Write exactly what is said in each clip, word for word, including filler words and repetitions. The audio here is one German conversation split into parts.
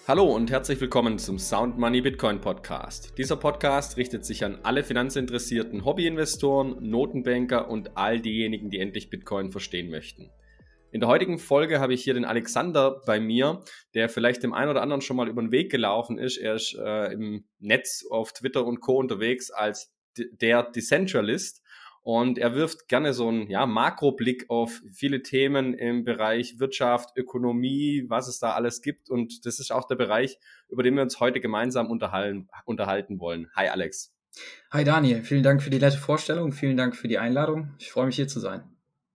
Hallo und herzlich willkommen zum Sound Money Bitcoin Podcast. Dieser Podcast richtet sich an alle finanzinteressierten Hobbyinvestoren, Notenbanker und all diejenigen, die endlich Bitcoin verstehen möchten. In der heutigen Folge habe ich hier den Alexander bei mir, der vielleicht dem einen oder anderen schon mal über den Weg gelaufen ist. Er ist äh, im Netz auf Twitter und Co. unterwegs als d- der Decentralist. Und er wirft gerne so einen ja, Makroblick auf viele Themen im Bereich Wirtschaft, Ökonomie, was es da alles gibt. Und das ist auch der Bereich, über den wir uns heute gemeinsam unterhalten, unterhalten wollen. Hi Alex. Hi Daniel, vielen Dank für die nette Vorstellung, vielen Dank für die Einladung. Ich freue mich hier zu sein.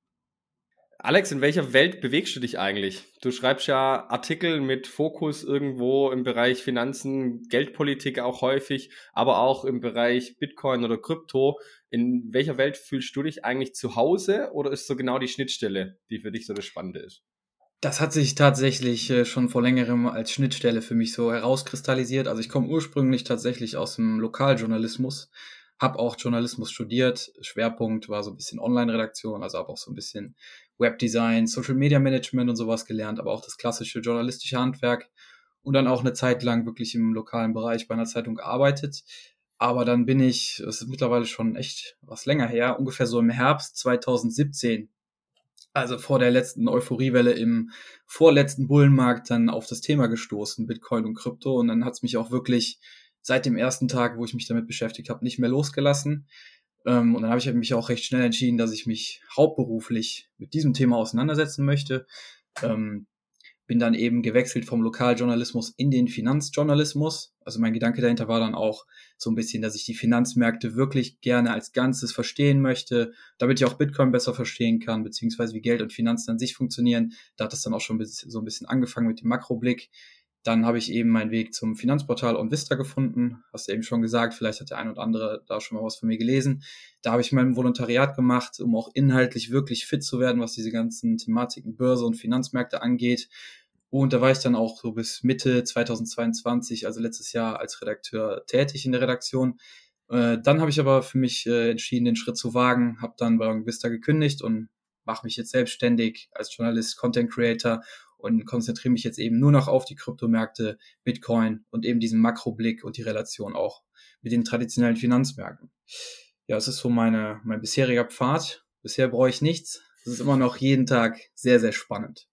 Alex, in welcher Welt bewegst du dich eigentlich? Du schreibst ja Artikel mit Fokus irgendwo im Bereich Finanzen, Geldpolitik auch häufig, aber auch im Bereich Bitcoin oder Krypto. In welcher Welt fühlst du dich eigentlich zu Hause oder ist so genau die Schnittstelle, die für dich so das Spannende ist? Das hat sich tatsächlich äh, schon vor längerem als Schnittstelle für mich so herauskristallisiert. Also ich komme ursprünglich tatsächlich aus dem Lokaljournalismus, habe auch Journalismus studiert. Schwerpunkt war so ein bisschen Online-Redaktion, also habe auch so ein bisschen Webdesign, Social Media Management und sowas gelernt, aber auch das klassische journalistische Handwerk und dann auch eine Zeit lang wirklich im lokalen Bereich bei einer Zeitung gearbeitet. Aber dann bin ich, es ist mittlerweile schon echt was länger her, ungefähr so im Herbst zwanzig siebzehn, also vor der letzten Euphoriewelle im vorletzten Bullenmarkt, dann auf das Thema gestoßen, Bitcoin und Krypto. Und dann hat es mich auch wirklich seit dem ersten Tag, wo ich mich damit beschäftigt habe, nicht mehr losgelassen. Ähm, und dann habe ich mich auch recht schnell entschieden, dass ich mich hauptberuflich mit diesem Thema auseinandersetzen möchte. Ähm, bin dann eben gewechselt vom Lokaljournalismus in den Finanzjournalismus. Also mein Gedanke dahinter war dann auch so ein bisschen, dass ich die Finanzmärkte wirklich gerne als Ganzes verstehen möchte, damit ich auch Bitcoin besser verstehen kann, beziehungsweise wie Geld und Finanzen an sich funktionieren. Da hat es dann auch schon so ein bisschen angefangen mit dem Makroblick. Dann habe ich eben meinen Weg zum Finanzportal OnVista gefunden. Hast du eben schon gesagt, vielleicht hat der ein oder andere da schon mal was von mir gelesen. Da habe ich mein Volontariat gemacht, um auch inhaltlich wirklich fit zu werden, was diese ganzen Thematiken Börse und Finanzmärkte angeht. Und da war ich dann auch so bis Mitte zweitausendzweiundzwanzig, also letztes Jahr, als Redakteur tätig in der Redaktion. Äh, dann habe ich aber für mich äh, entschieden, den Schritt zu wagen, habe dann bei OnVista gekündigt und mache mich jetzt selbstständig als Journalist, Content Creator und konzentriere mich jetzt eben nur noch auf die Kryptomärkte, Bitcoin und eben diesen Makroblick und die Relation auch mit den traditionellen Finanzmärkten. Ja, es ist so meine, mein bisheriger Pfad. Bisher brauche ich nichts. Es ist immer noch jeden Tag sehr, sehr spannend.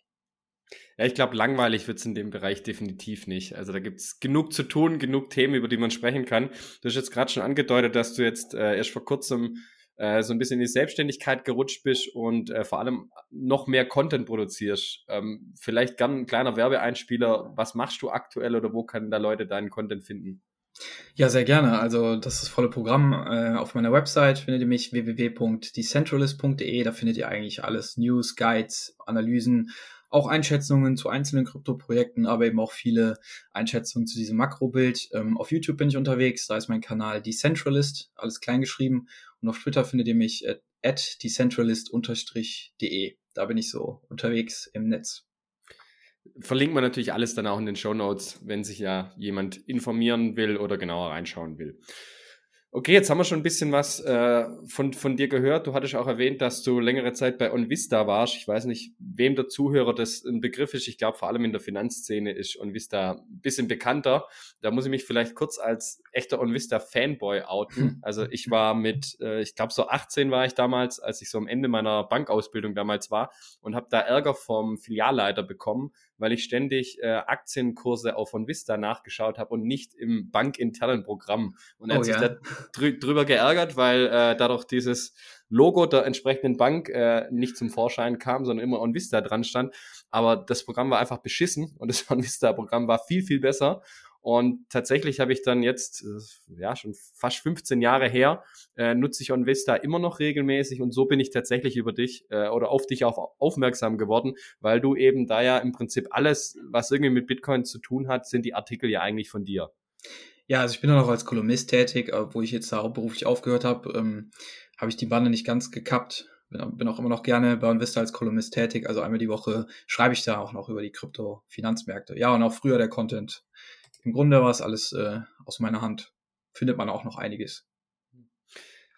Ja, ich glaube, langweilig wird's in dem Bereich definitiv nicht. Also da gibt's genug zu tun, genug Themen, über die man sprechen kann. Du hast jetzt gerade schon angedeutet, dass du jetzt äh, erst vor kurzem äh, so ein bisschen in die Selbstständigkeit gerutscht bist und äh, vor allem noch mehr Content produzierst. Ähm, vielleicht gern ein kleiner Werbeeinspieler. Was machst du aktuell oder wo können da Leute deinen Content finden? Ja, sehr gerne. Also das ist das volle Programm. Äh, auf meiner Website findet ihr mich w w w punkt decentralist punkt d e. Da findet ihr eigentlich alles, News, Guides, Analysen, auch Einschätzungen zu einzelnen Kryptoprojekten, aber eben auch viele Einschätzungen zu diesem Makrobild. Ähm, auf YouTube bin ich unterwegs, da ist mein Kanal Decentralist, alles klein geschrieben. Und auf Twitter findet ihr mich at, at decentralist unterstrich d e. Da bin ich so unterwegs im Netz. Verlinkt man natürlich alles dann auch in den Shownotes, wenn sich ja jemand informieren will oder genauer reinschauen will. Okay, jetzt haben wir schon ein bisschen was äh, von, von dir gehört. Du hattest auch erwähnt, dass du längere Zeit bei OnVista warst. Ich weiß nicht, wem der Zuhörer das ein Begriff ist. Ich glaube, vor allem in der Finanzszene ist OnVista ein bisschen bekannter. Da muss ich mich vielleicht kurz als echter OnVista-Fanboy outen. Also ich war mit, äh, ich glaube so achtzehn war ich damals, als ich so am Ende meiner Bankausbildung damals war und habe da Ärger vom Filialleiter bekommen, weil ich ständig äh, Aktienkurse auf OnVista nachgeschaut habe und nicht im bankinternen Programm. Und er Oh hat sich ja. da drü drüber geärgert, weil äh, dadurch dieses Logo der entsprechenden Bank äh, nicht zum Vorschein kam, sondern immer OnVista dran stand. Aber das Programm war einfach beschissen und das OnVista-Programm war viel, viel besser. Und tatsächlich habe ich dann jetzt, äh, ja, schon fast fünfzehn Jahre her, äh, nutze ich OnVista immer noch regelmäßig und so bin ich tatsächlich über dich äh, oder auf dich auf, aufmerksam geworden, weil du eben da ja im Prinzip alles, was irgendwie mit Bitcoin zu tun hat, sind die Artikel ja eigentlich von dir. Ja, also ich bin auch als Kolumnist tätig, äh, wo ich jetzt da hauptberuflich aufgehört habe, ähm, habe ich die Bande nicht ganz gekappt. Bin, bin auch immer noch gerne bei OnVista als Kolumnist tätig. Also einmal die Woche schreibe ich da auch noch über die Krypto-Finanzmärkte. Ja, und auch früher der Content. Im Grunde war es alles äh, aus meiner Hand. Findet man auch noch einiges.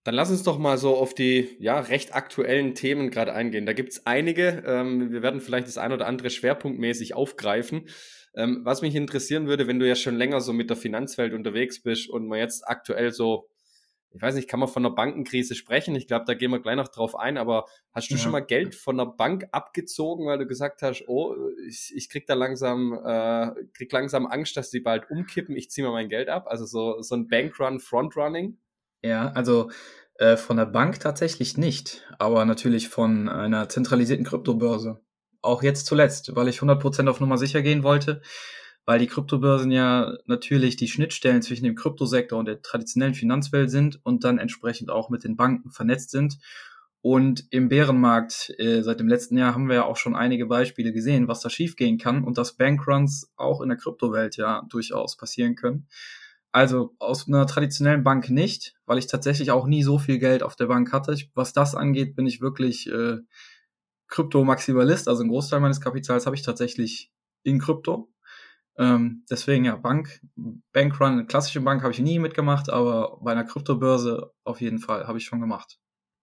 Dann lass uns doch mal so auf die ja, recht aktuellen Themen gerade eingehen. Da gibt es einige. Ähm, wir werden vielleicht das ein oder andere schwerpunktmäßig aufgreifen. Ähm, was mich interessieren würde, wenn du ja schon länger so mit der Finanzwelt unterwegs bist und man jetzt aktuell so, ich weiß nicht, kann man von einer Bankenkrise sprechen? Ich glaube, da gehen wir gleich noch drauf ein, aber hast du schon Ja. mal Geld von der Bank abgezogen, weil du gesagt hast, oh, ich, ich krieg da langsam, äh, krieg langsam Angst, dass die bald umkippen, ich ziehe mal mein Geld ab? Also so, so ein Bankrun, Frontrunning? Ja, also äh, von der Bank tatsächlich nicht, aber natürlich von einer zentralisierten Kryptobörse. Auch jetzt zuletzt, weil ich hundert Prozent auf Nummer sicher gehen wollte, weil die Kryptobörsen ja natürlich die Schnittstellen zwischen dem Kryptosektor und der traditionellen Finanzwelt sind und dann entsprechend auch mit den Banken vernetzt sind. Und im Bärenmarkt äh, seit dem letzten Jahr haben wir ja auch schon einige Beispiele gesehen, was da schiefgehen kann und dass Bankruns auch in der Kryptowelt ja durchaus passieren können. Also aus einer traditionellen Bank nicht, weil ich tatsächlich auch nie so viel Geld auf der Bank hatte. Ich, was das angeht, bin ich wirklich äh, Krypto-Maximalist. Also einen Großteil meines Kapitals habe ich tatsächlich in Krypto. Ähm, deswegen ja, Bank, Bankrun, eine klassische Bank habe ich nie mitgemacht, aber bei einer Kryptobörse auf jeden Fall habe ich schon gemacht.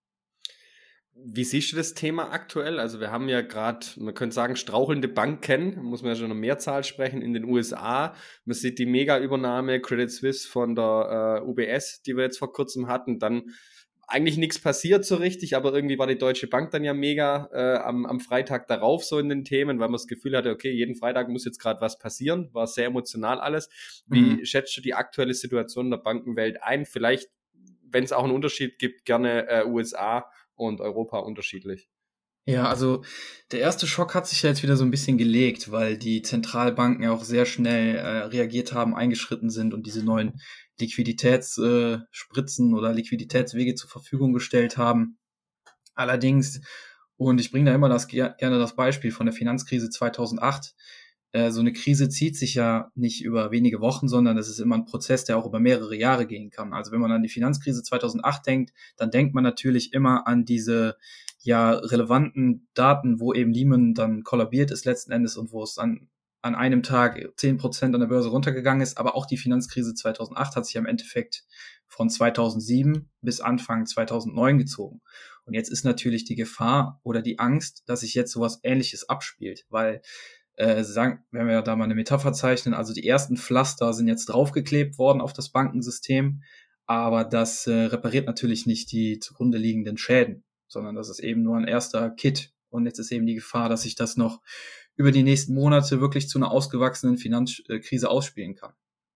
Wie siehst du das Thema aktuell? Also wir haben ja gerade, man könnte sagen, strauchelnde Banken, muss man ja schon eine Mehrzahl sprechen, in den U S A. Man sieht die Mega-Übernahme Credit Suisse von der äh, U B S, die wir jetzt vor kurzem hatten. Dann eigentlich nichts passiert so richtig, aber irgendwie war die Deutsche Bank dann ja mega äh, am, am Freitag darauf so in den Themen, weil man das Gefühl hatte, okay, jeden Freitag muss jetzt gerade was passieren. War sehr emotional alles. Wie Mhm. schätzt du die aktuelle Situation in der Bankenwelt ein? Vielleicht, wenn es auch einen Unterschied gibt, gerne äh, U S A und Europa unterschiedlich. Ja, also der erste Schock hat sich ja jetzt wieder so ein bisschen gelegt, weil die Zentralbanken ja auch sehr schnell äh, reagiert haben, eingeschritten sind und diese neuen Liquiditätsspritzen äh, Spritzen oder Liquiditätswege zur Verfügung gestellt haben. Allerdings, und ich bringe da immer das ger- gerne das Beispiel von der Finanzkrise zweitausendacht. Äh, so eine Krise zieht sich ja nicht über wenige Wochen, sondern das ist immer ein Prozess, der auch über mehrere Jahre gehen kann. Also wenn man an die Finanzkrise zweitausendacht denkt, dann denkt man natürlich immer an diese ja relevanten Daten, wo eben Lehman dann kollabiert ist letzten Endes und wo es dann an einem Tag zehn Prozent an der Börse runtergegangen ist. Aber auch die Finanzkrise zweitausendacht hat sich im Endeffekt von zweitausendsieben bis Anfang zweitausendneun gezogen. Und jetzt ist natürlich die Gefahr oder die Angst, dass sich jetzt sowas Ähnliches abspielt, weil äh, sagen, wenn wir da mal eine Metapher zeichnen, also die ersten Pflaster sind jetzt draufgeklebt worden auf das Bankensystem, aber das äh, repariert natürlich nicht die zugrunde liegenden Schäden, sondern das ist eben nur ein erster Kit. Und jetzt ist eben die Gefahr, dass sich das noch über die nächsten Monate wirklich zu einer ausgewachsenen Finanzkrise ausspielen kann.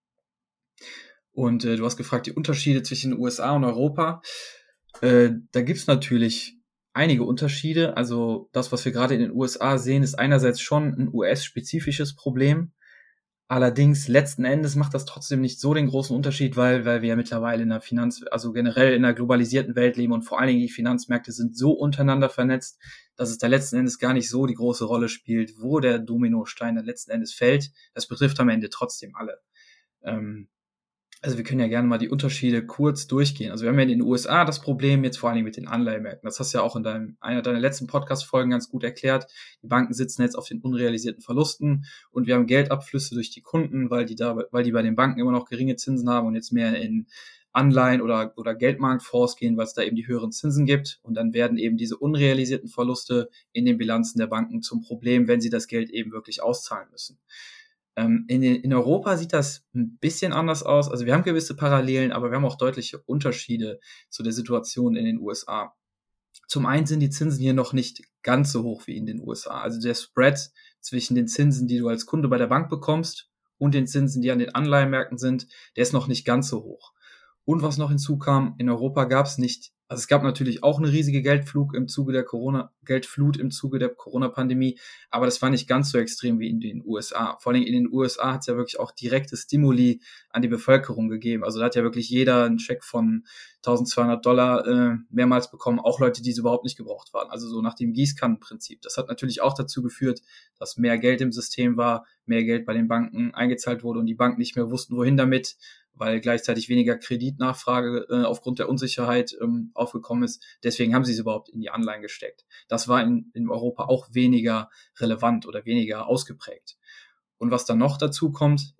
Und äh, du hast gefragt, die Unterschiede zwischen den U S A und Europa. Äh, da gibt's natürlich einige Unterschiede. Also das, was wir gerade in den U S A sehen, ist einerseits schon ein U S-spezifisches Problem. Allerdings letzten Endes macht das trotzdem nicht so den großen Unterschied, weil, weil wir ja mittlerweile in der Finanz, also generell in einer globalisierten Welt leben und vor allen Dingen die Finanzmärkte sind so untereinander vernetzt, dass es da letzten Endes gar nicht so die große Rolle spielt, wo der Dominostein dann letzten Endes fällt. Das betrifft am Ende trotzdem alle. Ähm, also wir können ja gerne mal die Unterschiede kurz durchgehen. Also wir haben ja in den U S A das Problem jetzt vor allem mit den Anleihemärkten. Das hast du ja auch in deinem, einer deiner letzten Podcast-Folgen ganz gut erklärt. Die Banken sitzen jetzt auf den unrealisierten Verlusten und wir haben Geldabflüsse durch die Kunden, weil die da, weil die bei den Banken immer noch geringe Zinsen haben und jetzt mehr in Anleihen oder, oder Geldmarktfonds gehen, weil es da eben die höheren Zinsen gibt. Und dann werden eben diese unrealisierten Verluste in den Bilanzen der Banken zum Problem, wenn sie das Geld eben wirklich auszahlen müssen. Ähm, in, in Europa sieht das ein bisschen anders aus. Also wir haben gewisse Parallelen, aber wir haben auch deutliche Unterschiede zu der Situation in den U S A. Zum einen sind die Zinsen hier noch nicht ganz so hoch wie in den U S A. Also der Spread zwischen den Zinsen, die du als Kunde bei der Bank bekommst und den Zinsen, die an den Anleihenmärkten sind, der ist noch nicht ganz so hoch. Und was noch hinzukam, in Europa gab es nicht, also es gab natürlich auch eine riesige Geldflug im Zuge der Corona, Geldflut im Zuge der Corona-Pandemie, aber das war nicht ganz so extrem wie in den U S A. Vor allem in den U S A hat es ja wirklich auch direkte Stimuli an die Bevölkerung gegeben. Also da hat ja wirklich jeder einen Scheck von eintausendzweihundert Dollar äh, mehrmals bekommen, auch Leute, die es überhaupt nicht gebraucht waren. Also so nach dem Gießkannenprinzip. Das hat natürlich auch dazu geführt, dass mehr Geld im System war, mehr Geld bei den Banken eingezahlt wurde und die Banken nicht mehr wussten, wohin damit, weil gleichzeitig weniger Kreditnachfrage äh, aufgrund der Unsicherheit ähm, aufgekommen ist. Deswegen haben sie es überhaupt in die Anleihen gesteckt. Das war in, in Europa auch weniger relevant oder weniger ausgeprägt. Und was dann noch dazu kommt,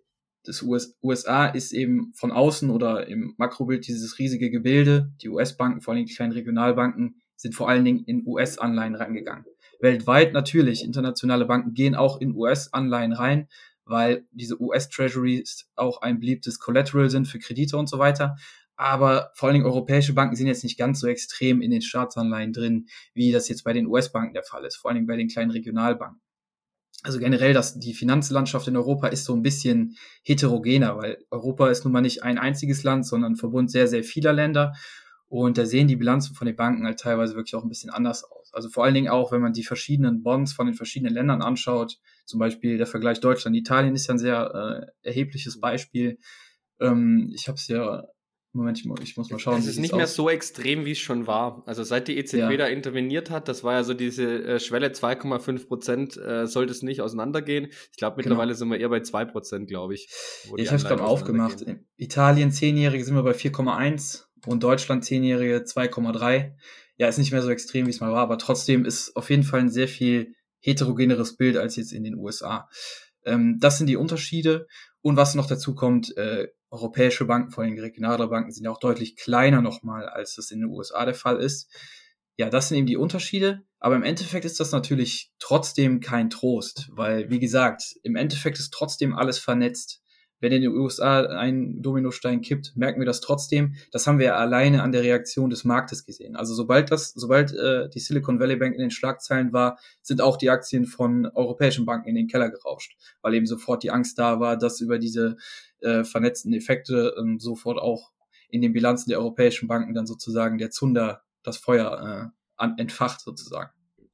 des U S, U S A ist eben von außen oder im Makrobild dieses riesige Gebilde. Die U S-Banken, vor allem die kleinen Regionalbanken, sind vor allen Dingen in U S-Anleihen reingegangen. Weltweit natürlich, internationale Banken gehen auch in U S-Anleihen rein, weil diese U S-Treasuries auch ein beliebtes Collateral sind für Kredite und so weiter. Aber vor allen Dingen europäische Banken sind jetzt nicht ganz so extrem in den Staatsanleihen drin, wie das jetzt bei den U S-Banken der Fall ist, vor allen Dingen bei den kleinen Regionalbanken. Also generell, das, die Finanzlandschaft in Europa ist so ein bisschen heterogener, weil Europa ist nun mal nicht ein einziges Land, sondern ein Verbund sehr, sehr vieler Länder. Und da sehen die Bilanzen von den Banken halt teilweise wirklich auch ein bisschen anders aus. Also vor allen Dingen auch, wenn man die verschiedenen Bonds von den verschiedenen Ländern anschaut, zum Beispiel der Vergleich Deutschland-Italien ist ja ein sehr äh, erhebliches Beispiel. Ähm, ich habe es ja, Moment, ich, mu- ich muss mal schauen, Es wie ist sieht's nicht mehr aus. so extrem, wie es schon war. Also seit die E Z B Ja, da interveniert hat, das war ja so diese äh, Schwelle zwei Komma fünf Prozent, äh, sollte es nicht auseinandergehen. Ich glaube, mittlerweile genau. sind wir eher bei zwei Prozent, glaube ich, wo Ja, die ich habe es Anleihen gerade mal aufgemacht. auseinandergehen. In Italien zehnjährige sind wir bei vier Komma eins und Deutschland zehnjährige zwei Komma drei. Ja, ist nicht mehr so extrem, wie es mal war, aber trotzdem ist auf jeden Fall ein sehr viel heterogeneres Bild als jetzt in den U S A. Ähm, das sind die Unterschiede. Und was noch dazu kommt, äh, europäische Banken, vor allem regionale Banken, sind ja auch deutlich kleiner nochmal, als das in den U S A der Fall ist. Ja, das sind eben die Unterschiede. Aber im Endeffekt ist das natürlich trotzdem kein Trost, weil, wie gesagt, im Endeffekt ist trotzdem alles vernetzt. Wenn in den U S A ein Dominostein kippt, merken wir das trotzdem. Das haben wir ja alleine an der Reaktion des Marktes gesehen. Also sobald das, sobald äh, die Silicon Valley Bank in den Schlagzeilen war, sind auch die Aktien von europäischen Banken in den Keller gerauscht, weil eben sofort die Angst da war, dass über diese äh, vernetzten Effekte ähm, sofort auch in den Bilanzen der europäischen Banken dann sozusagen der Zunder, das Feuer äh, an, entfacht sozusagen.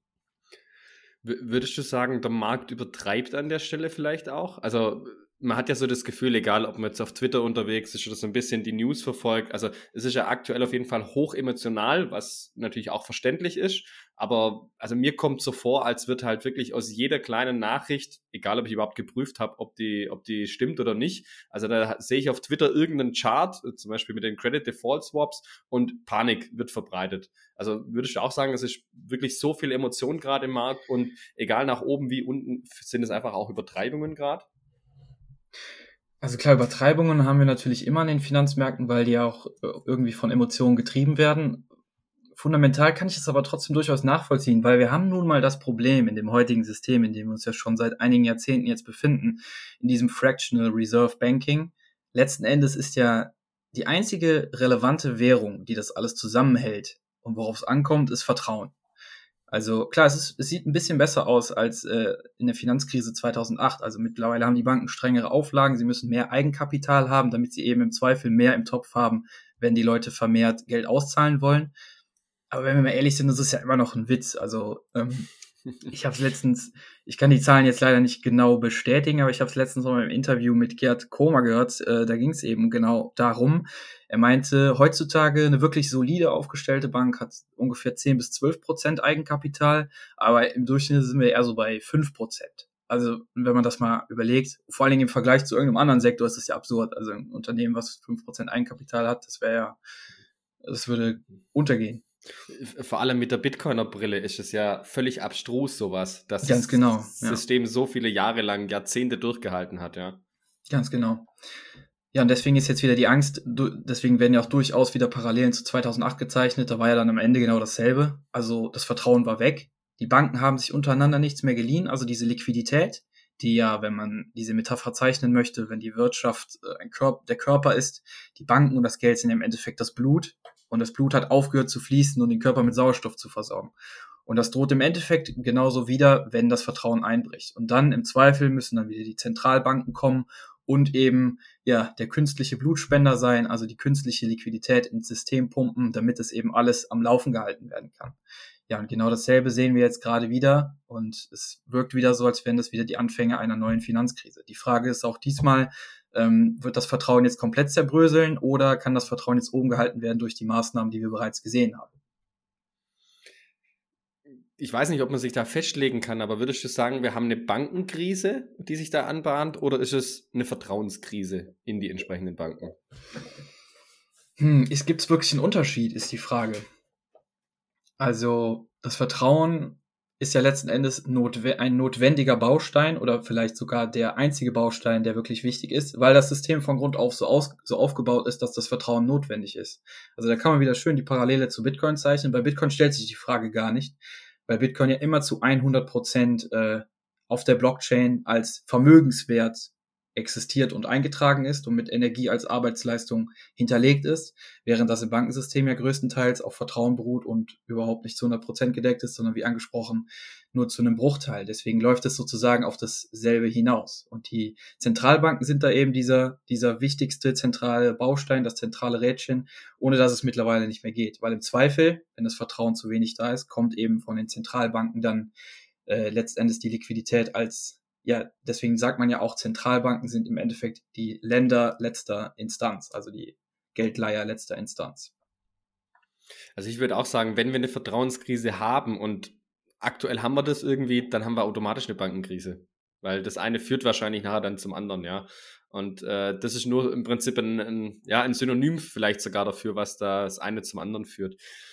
W- Würdest du sagen, der Markt übertreibt an der Stelle vielleicht auch? Also man hat ja so das Gefühl, egal ob man jetzt auf Twitter unterwegs ist oder so ein bisschen die News verfolgt, also es ist ja aktuell auf jeden Fall hoch emotional, was natürlich auch verständlich ist, aber also mir kommt so vor, als wird halt wirklich aus jeder kleinen Nachricht, egal ob ich überhaupt geprüft habe, ob die, ob die stimmt oder nicht, also da sehe ich auf Twitter irgendeinen Chart, zum Beispiel mit den Credit Default Swaps und Panik wird verbreitet. Also würdest du auch sagen, es ist wirklich so viel Emotion gerade im Markt und egal nach oben wie unten, sind es einfach auch Übertreibungen gerade? Also klar, Übertreibungen haben wir natürlich immer an den Finanzmärkten, weil die ja auch äh, irgendwie von Emotionen getrieben werden. Fundamental kann ich es aber trotzdem durchaus nachvollziehen, weil wir haben nun mal das Problem in dem heutigen System, in dem wir uns ja schon seit einigen Jahrzehnten jetzt befinden, in diesem Fractional Reserve Banking. Letzten Endes ist ja die einzige relevante Währung, die das alles zusammenhält und worauf es ankommt, ist Vertrauen. Also klar, es, ist, es sieht ein bisschen besser aus als äh, in der Finanzkrise zweitausendacht. Also mittlerweile haben die Banken strengere Auflagen. Sie müssen mehr Eigenkapital haben, damit sie eben im Zweifel mehr im Topf haben, wenn die Leute vermehrt Geld auszahlen wollen. Aber wenn wir mal ehrlich sind, das ist ja immer noch ein Witz. Also ähm, ich habe es letztens, ich kann die Zahlen jetzt leider nicht genau bestätigen, aber ich habe es letztens noch mal im Interview mit Gerd Kromer gehört. Äh, da ging es eben genau darum. Er meinte, heutzutage eine wirklich solide aufgestellte Bank hat ungefähr zehn bis zwölf Prozent Eigenkapital, aber im Durchschnitt sind wir eher so bei fünf Prozent. Also wenn man das mal überlegt, vor allen Dingen im Vergleich zu irgendeinem anderen Sektor ist das ja absurd. Also ein Unternehmen, was fünf Prozent Eigenkapital hat, das wäre ja, das würde untergehen. Vor allem mit der Bitcoiner-Brille ist es ja völlig abstrus sowas, dass Ganz das genau, ja, System so viele Jahre lang, Jahrzehnte durchgehalten hat, ja. ganz genau. Ja, und deswegen ist jetzt wieder die Angst, du- deswegen werden ja auch durchaus wieder Parallelen zu zweitausendacht gezeichnet. Da war ja dann am Ende genau dasselbe. Also das Vertrauen war weg. Die Banken haben sich untereinander nichts mehr geliehen. Also diese Liquidität, die ja, wenn man diese Metapher zeichnen möchte, wenn die Wirtschaft äh, ein Körper, der Körper ist, die Banken und das Geld sind ja im Endeffekt das Blut. Und das Blut hat aufgehört zu fließen und den Körper mit Sauerstoff zu versorgen. Und das droht im Endeffekt genauso wieder, wenn das Vertrauen einbricht. Und dann im Zweifel müssen dann wieder die Zentralbanken kommen und eben ja der künstliche Blutspender sein, also die künstliche Liquidität ins System pumpen, damit es eben alles am Laufen gehalten werden kann. Ja, und genau dasselbe sehen wir jetzt gerade wieder und es wirkt wieder so, als wären das wieder die Anfänge einer neuen Finanzkrise. Die Frage ist auch diesmal, ähm, wird das Vertrauen jetzt komplett zerbröseln oder kann das Vertrauen jetzt oben gehalten werden durch die Maßnahmen, die wir bereits gesehen haben? Ich weiß nicht, ob man sich da festlegen kann, aber würdest du sagen, wir haben eine Bankenkrise, die sich da anbahnt, oder ist es eine Vertrauenskrise in die entsprechenden Banken? Hm, es gibt wirklich einen Unterschied, ist die Frage. Also das Vertrauen ist ja letzten Endes notwe- ein notwendiger Baustein oder vielleicht sogar der einzige Baustein, der wirklich wichtig ist, weil das System von Grund auf so, aus, so aufgebaut ist, dass das Vertrauen notwendig ist. Also da kann man wieder schön die Parallele zu Bitcoin zeichnen. Bei Bitcoin stellt sich die Frage gar nicht, weil Bitcoin ja immer zu hundert Prozent äh, auf der Blockchain als Vermögenswert existiert und eingetragen ist und mit Energie als Arbeitsleistung hinterlegt ist, während das im Bankensystem ja größtenteils auf Vertrauen beruht und überhaupt nicht zu hundert Prozent gedeckt ist, sondern wie angesprochen nur zu einem Bruchteil. Deswegen läuft es sozusagen auf dasselbe hinaus. Und die Zentralbanken sind da eben dieser, dieser wichtigste zentrale Baustein, das zentrale Rädchen, ohne dass es mittlerweile nicht mehr geht. Weil im Zweifel, wenn das Vertrauen zu wenig da ist, kommt eben von den Zentralbanken dann äh, letztendlich die Liquidität als ja, deswegen sagt man ja auch, Zentralbanken sind im Endeffekt die Länder letzter Instanz, also die Geldleiher letzter Instanz. Also ich würde auch sagen, wenn wir eine Vertrauenskrise haben und aktuell haben wir das irgendwie, dann haben wir automatisch eine Bankenkrise. Weil das eine führt wahrscheinlich nachher dann zum anderen, ja. Und äh, das ist nur im Prinzip ein, ein, ja, ein Synonym vielleicht sogar dafür, was da das eine zum anderen führt.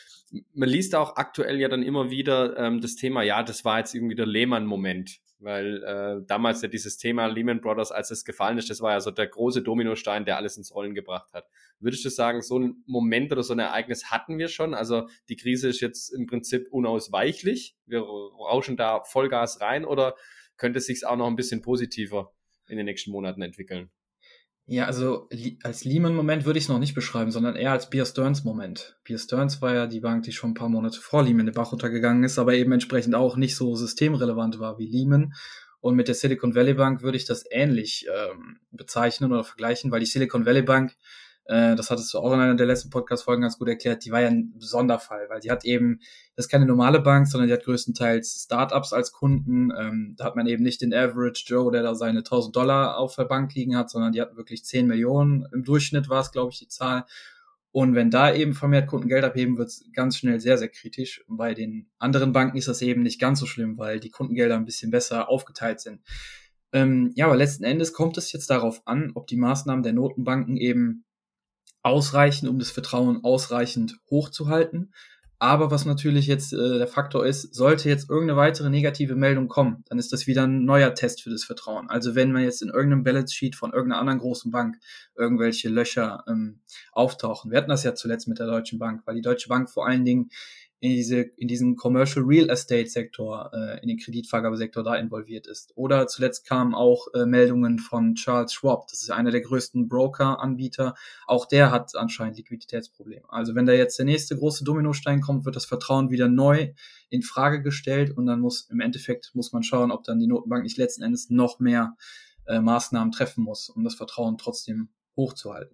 Man liest auch aktuell ja dann immer wieder ähm, das Thema, ja, das war jetzt irgendwie der Lehman-Moment. Weil äh, damals ja dieses Thema Lehman Brothers, als es gefallen ist, das war ja so der große Dominostein, der alles ins Rollen gebracht hat. Würdest du sagen, so ein Moment oder so ein Ereignis hatten wir schon? Also die Krise ist jetzt im Prinzip unausweichlich. Wir rauschen da Vollgas rein oder könnte es sich auch noch ein bisschen positiver in den nächsten Monaten entwickeln? Ja, also als Lehman-Moment würde ich es noch nicht beschreiben, sondern eher als Bear Stearns-Moment. Bear Stearns war ja die Bank, die schon ein paar Monate vor Lehman den Bach runtergegangen ist, aber eben entsprechend auch nicht so systemrelevant war wie Lehman. Und mit der Silicon Valley Bank würde ich das ähnlich ähm, bezeichnen oder vergleichen, weil die Silicon Valley Bank, äh, das hattest du auch in einer der letzten Podcast-Folgen ganz gut erklärt, die war ja ein Sonderfall, weil die hat eben, das ist keine normale Bank, sondern die hat größtenteils Startups als Kunden. Ähm, da hat man eben nicht den Average Joe, der da seine tausend Dollar auf der Bank liegen hat, sondern die hatten wirklich zehn Millionen. Im Durchschnitt war es, glaube ich, die Zahl. Und wenn da eben vermehrt Kunden Geld abheben, wird es ganz schnell sehr, sehr kritisch. Bei den anderen Banken ist das eben nicht ganz so schlimm, weil die Kundengelder ein bisschen besser aufgeteilt sind. Ähm, ja, aber letzten Endes kommt es jetzt darauf an, ob die Maßnahmen der Notenbanken eben ausreichen, um das Vertrauen ausreichend hochzuhalten. Aber was natürlich jetzt äh, der Faktor ist, sollte jetzt irgendeine weitere negative Meldung kommen, dann ist das wieder ein neuer Test für das Vertrauen. Also wenn man jetzt in irgendeinem Balance Sheet von irgendeiner anderen großen Bank irgendwelche Löcher ähm, auftauchen. Wir hatten das ja zuletzt mit der Deutschen Bank, weil die Deutsche Bank vor allen Dingen in diese in diesen Commercial Real Estate Sektor, äh, in den Kreditvergabesektor da involviert ist. Oder zuletzt kamen auch äh, Meldungen von Charles Schwab, das ist einer der größten Broker-Anbieter. Auch der hat anscheinend Liquiditätsprobleme. Also wenn da jetzt der nächste große Dominostein kommt, wird das Vertrauen wieder neu in Frage gestellt und dann muss im Endeffekt muss man schauen, ob dann die Notenbank nicht letzten Endes noch mehr äh, Maßnahmen treffen muss, um das Vertrauen trotzdem hochzuhalten.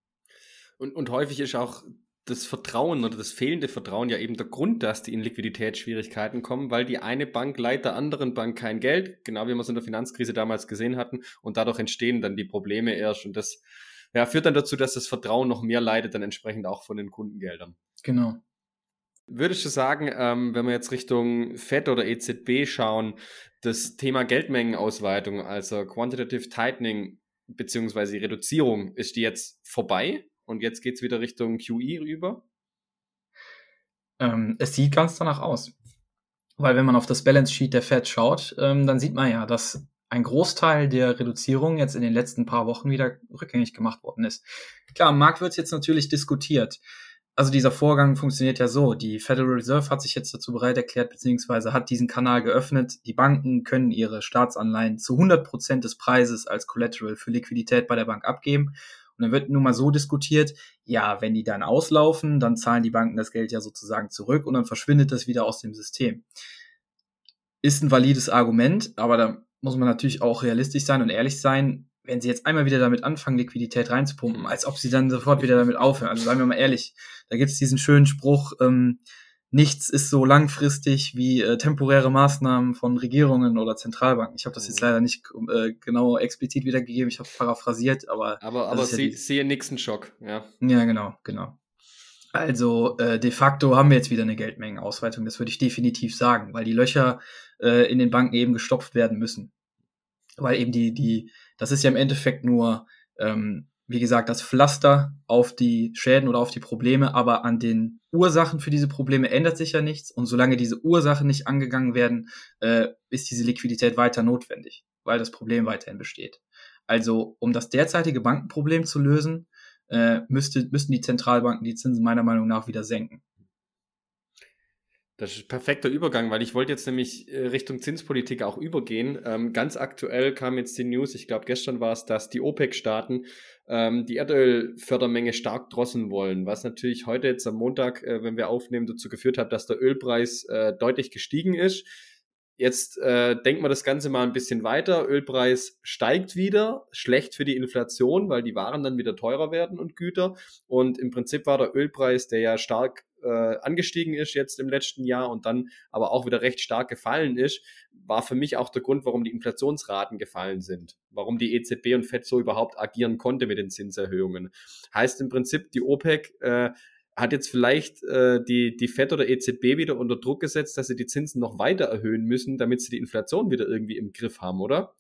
Und, und häufig ist auch das Vertrauen oder das fehlende Vertrauen ja eben der Grund, dass die in Liquiditätsschwierigkeiten kommen, weil die eine Bank leiht der anderen Bank kein Geld, genau wie wir es in der Finanzkrise damals gesehen hatten, und dadurch entstehen dann die Probleme erst und das ja, führt dann dazu, dass das Vertrauen noch mehr leidet, dann entsprechend auch von den Kundengeldern. Genau. Würdest du sagen, ähm, wenn wir jetzt Richtung Fed oder E Z B schauen, das Thema Geldmengenausweitung, also Quantitative Tightening beziehungsweise die Reduzierung, ist die jetzt vorbei? Und jetzt geht's wieder Richtung Q E rüber? Ähm, es sieht ganz danach aus. Weil wenn man auf das Balance Sheet der Fed schaut, ähm, dann sieht man ja, dass ein Großteil der Reduzierung jetzt in den letzten paar Wochen wieder rückgängig gemacht worden ist. Klar, am Markt wird es jetzt natürlich diskutiert. Also dieser Vorgang funktioniert ja so. Die Federal Reserve hat sich jetzt dazu bereit erklärt, beziehungsweise hat diesen Kanal geöffnet. Die Banken können ihre Staatsanleihen zu hundert Prozent des Preises als Collateral für Liquidität bei der Bank abgeben. Und dann wird nun mal so diskutiert, ja, wenn die dann auslaufen, dann zahlen die Banken das Geld ja sozusagen zurück und dann verschwindet das wieder aus dem System. Ist ein valides Argument, aber da muss man natürlich auch realistisch sein und ehrlich sein, wenn sie jetzt einmal wieder damit anfangen, Liquidität reinzupumpen, als ob sie dann sofort wieder damit aufhören. Also seien wir mal ehrlich, da gibt es diesen schönen Spruch, ähm, nichts ist so langfristig wie äh, temporäre Maßnahmen von Regierungen oder Zentralbanken. Ich habe das jetzt leider nicht äh, genau explizit wiedergegeben, ich habe paraphrasiert, aber... Aber, aber sie, ja siehe Nixon-Schock, ja. Ja, genau, genau. Also äh, de facto haben wir jetzt wieder eine Geldmengenausweitung, das würde ich definitiv sagen, weil die Löcher äh, in den Banken eben gestopft werden müssen. Weil eben die, die, das ist ja im Endeffekt nur ähm, wie gesagt, das Pflaster auf die Schäden oder auf die Probleme, aber an den Ursachen für diese Probleme ändert sich ja nichts. Und solange diese Ursachen nicht angegangen werden, äh, ist diese Liquidität weiter notwendig, weil das Problem weiterhin besteht. Also, um das derzeitige Bankenproblem zu lösen, äh, müsste, müssten die Zentralbanken die Zinsen meiner Meinung nach wieder senken. Das ist ein perfekter Übergang, weil ich wollte jetzt nämlich Richtung Zinspolitik auch übergehen. Ähm, ganz aktuell kam jetzt die News, ich glaube gestern war es, dass die OPEC-Staaten ähm, die Erdölfördermenge stark drosseln wollen, was natürlich heute jetzt am Montag, äh, wenn wir aufnehmen, dazu geführt hat, dass der Ölpreis äh, deutlich gestiegen ist. Jetzt äh, denken wir das Ganze mal ein bisschen weiter. Ölpreis steigt wieder, schlecht für die Inflation, weil die Waren dann wieder teurer werden und Güter. Und im Prinzip war der Ölpreis, der ja stark äh, angestiegen ist jetzt im letzten Jahr und dann aber auch wieder recht stark gefallen ist, war für mich auch der Grund, warum die Inflationsraten gefallen sind. Warum die E Z B und Fed so überhaupt agieren konnte mit den Zinserhöhungen. Heißt im Prinzip, die OPEC äh, hat jetzt vielleicht äh, die, die Fed oder E Z B wieder unter Druck gesetzt, dass sie die Zinsen noch weiter erhöhen müssen, damit sie die Inflation wieder irgendwie im Griff haben, oder?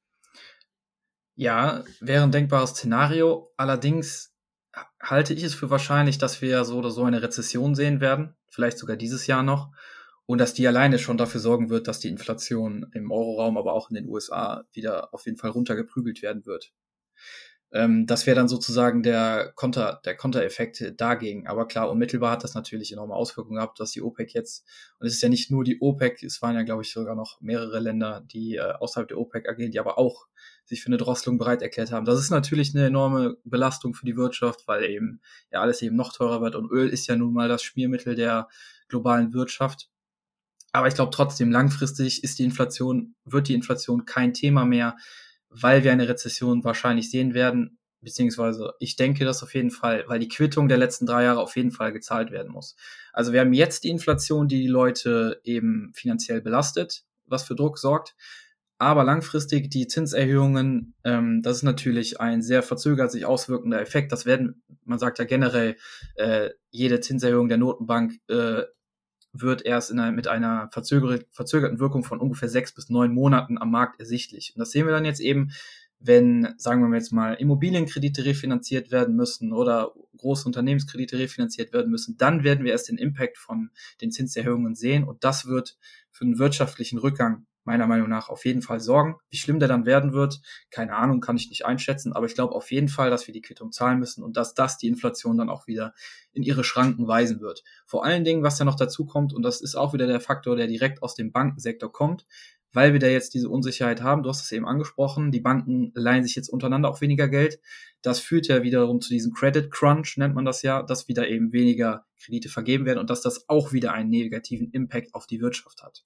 Ja, wäre ein denkbares Szenario. Allerdings halte ich es für wahrscheinlich, dass wir so oder so eine Rezession sehen werden, vielleicht sogar dieses Jahr noch, und dass die alleine schon dafür sorgen wird, dass die Inflation im Euroraum, aber auch in den U S A wieder auf jeden Fall runtergeprügelt werden wird. Ähm, das wäre dann sozusagen der Konter, der Kontereffekt dagegen. Aber klar, unmittelbar hat das natürlich enorme Auswirkungen gehabt, dass die OPEC jetzt, und es ist ja nicht nur die OPEC, es waren ja, glaube ich, sogar noch mehrere Länder, die äh, außerhalb der OPEC agieren, die aber auch sich für eine Drosselung bereit erklärt haben. Das ist natürlich eine enorme Belastung für die Wirtschaft, weil eben ja alles eben noch teurer wird und Öl ist ja nun mal das Schmiermittel der globalen Wirtschaft. Aber ich glaube trotzdem, langfristig ist die Inflation, wird die Inflation kein Thema mehr, weil wir eine Rezession wahrscheinlich sehen werden, beziehungsweise ich denke das auf jeden Fall, weil die Quittung der letzten drei Jahre auf jeden Fall gezahlt werden muss. Also wir haben jetzt die Inflation, die die Leute eben finanziell belastet, was für Druck sorgt. Aber langfristig die Zinserhöhungen, ähm, das ist natürlich ein sehr verzögert sich auswirkender Effekt. Das werden, man sagt ja generell, äh, jede Zinserhöhung der Notenbank äh, wird erst in einer, mit einer verzöger, verzögerten Wirkung von ungefähr sechs bis neun Monaten am Markt ersichtlich. Und das sehen wir dann jetzt eben, wenn, sagen wir jetzt mal, Immobilienkredite refinanziert werden müssen oder große Unternehmenskredite refinanziert werden müssen, dann werden wir erst den Impact von den Zinserhöhungen sehen und das wird für einen wirtschaftlichen Rückgang meiner Meinung nach auf jeden Fall sorgen. Wie schlimm der dann werden wird, keine Ahnung, kann ich nicht einschätzen, aber ich glaube auf jeden Fall, dass wir die Quittung zahlen müssen und dass das die Inflation dann auch wieder in ihre Schranken weisen wird. Vor allen Dingen, was da noch dazu kommt, und das ist auch wieder der Faktor, der direkt aus dem Bankensektor kommt, weil wir da jetzt diese Unsicherheit haben, du hast es eben angesprochen, die Banken leihen sich jetzt untereinander auch weniger Geld. Das führt ja wiederum zu diesem Credit Crunch, nennt man das ja, dass wieder eben weniger Kredite vergeben werden und dass das auch wieder einen negativen Impact auf die Wirtschaft hat.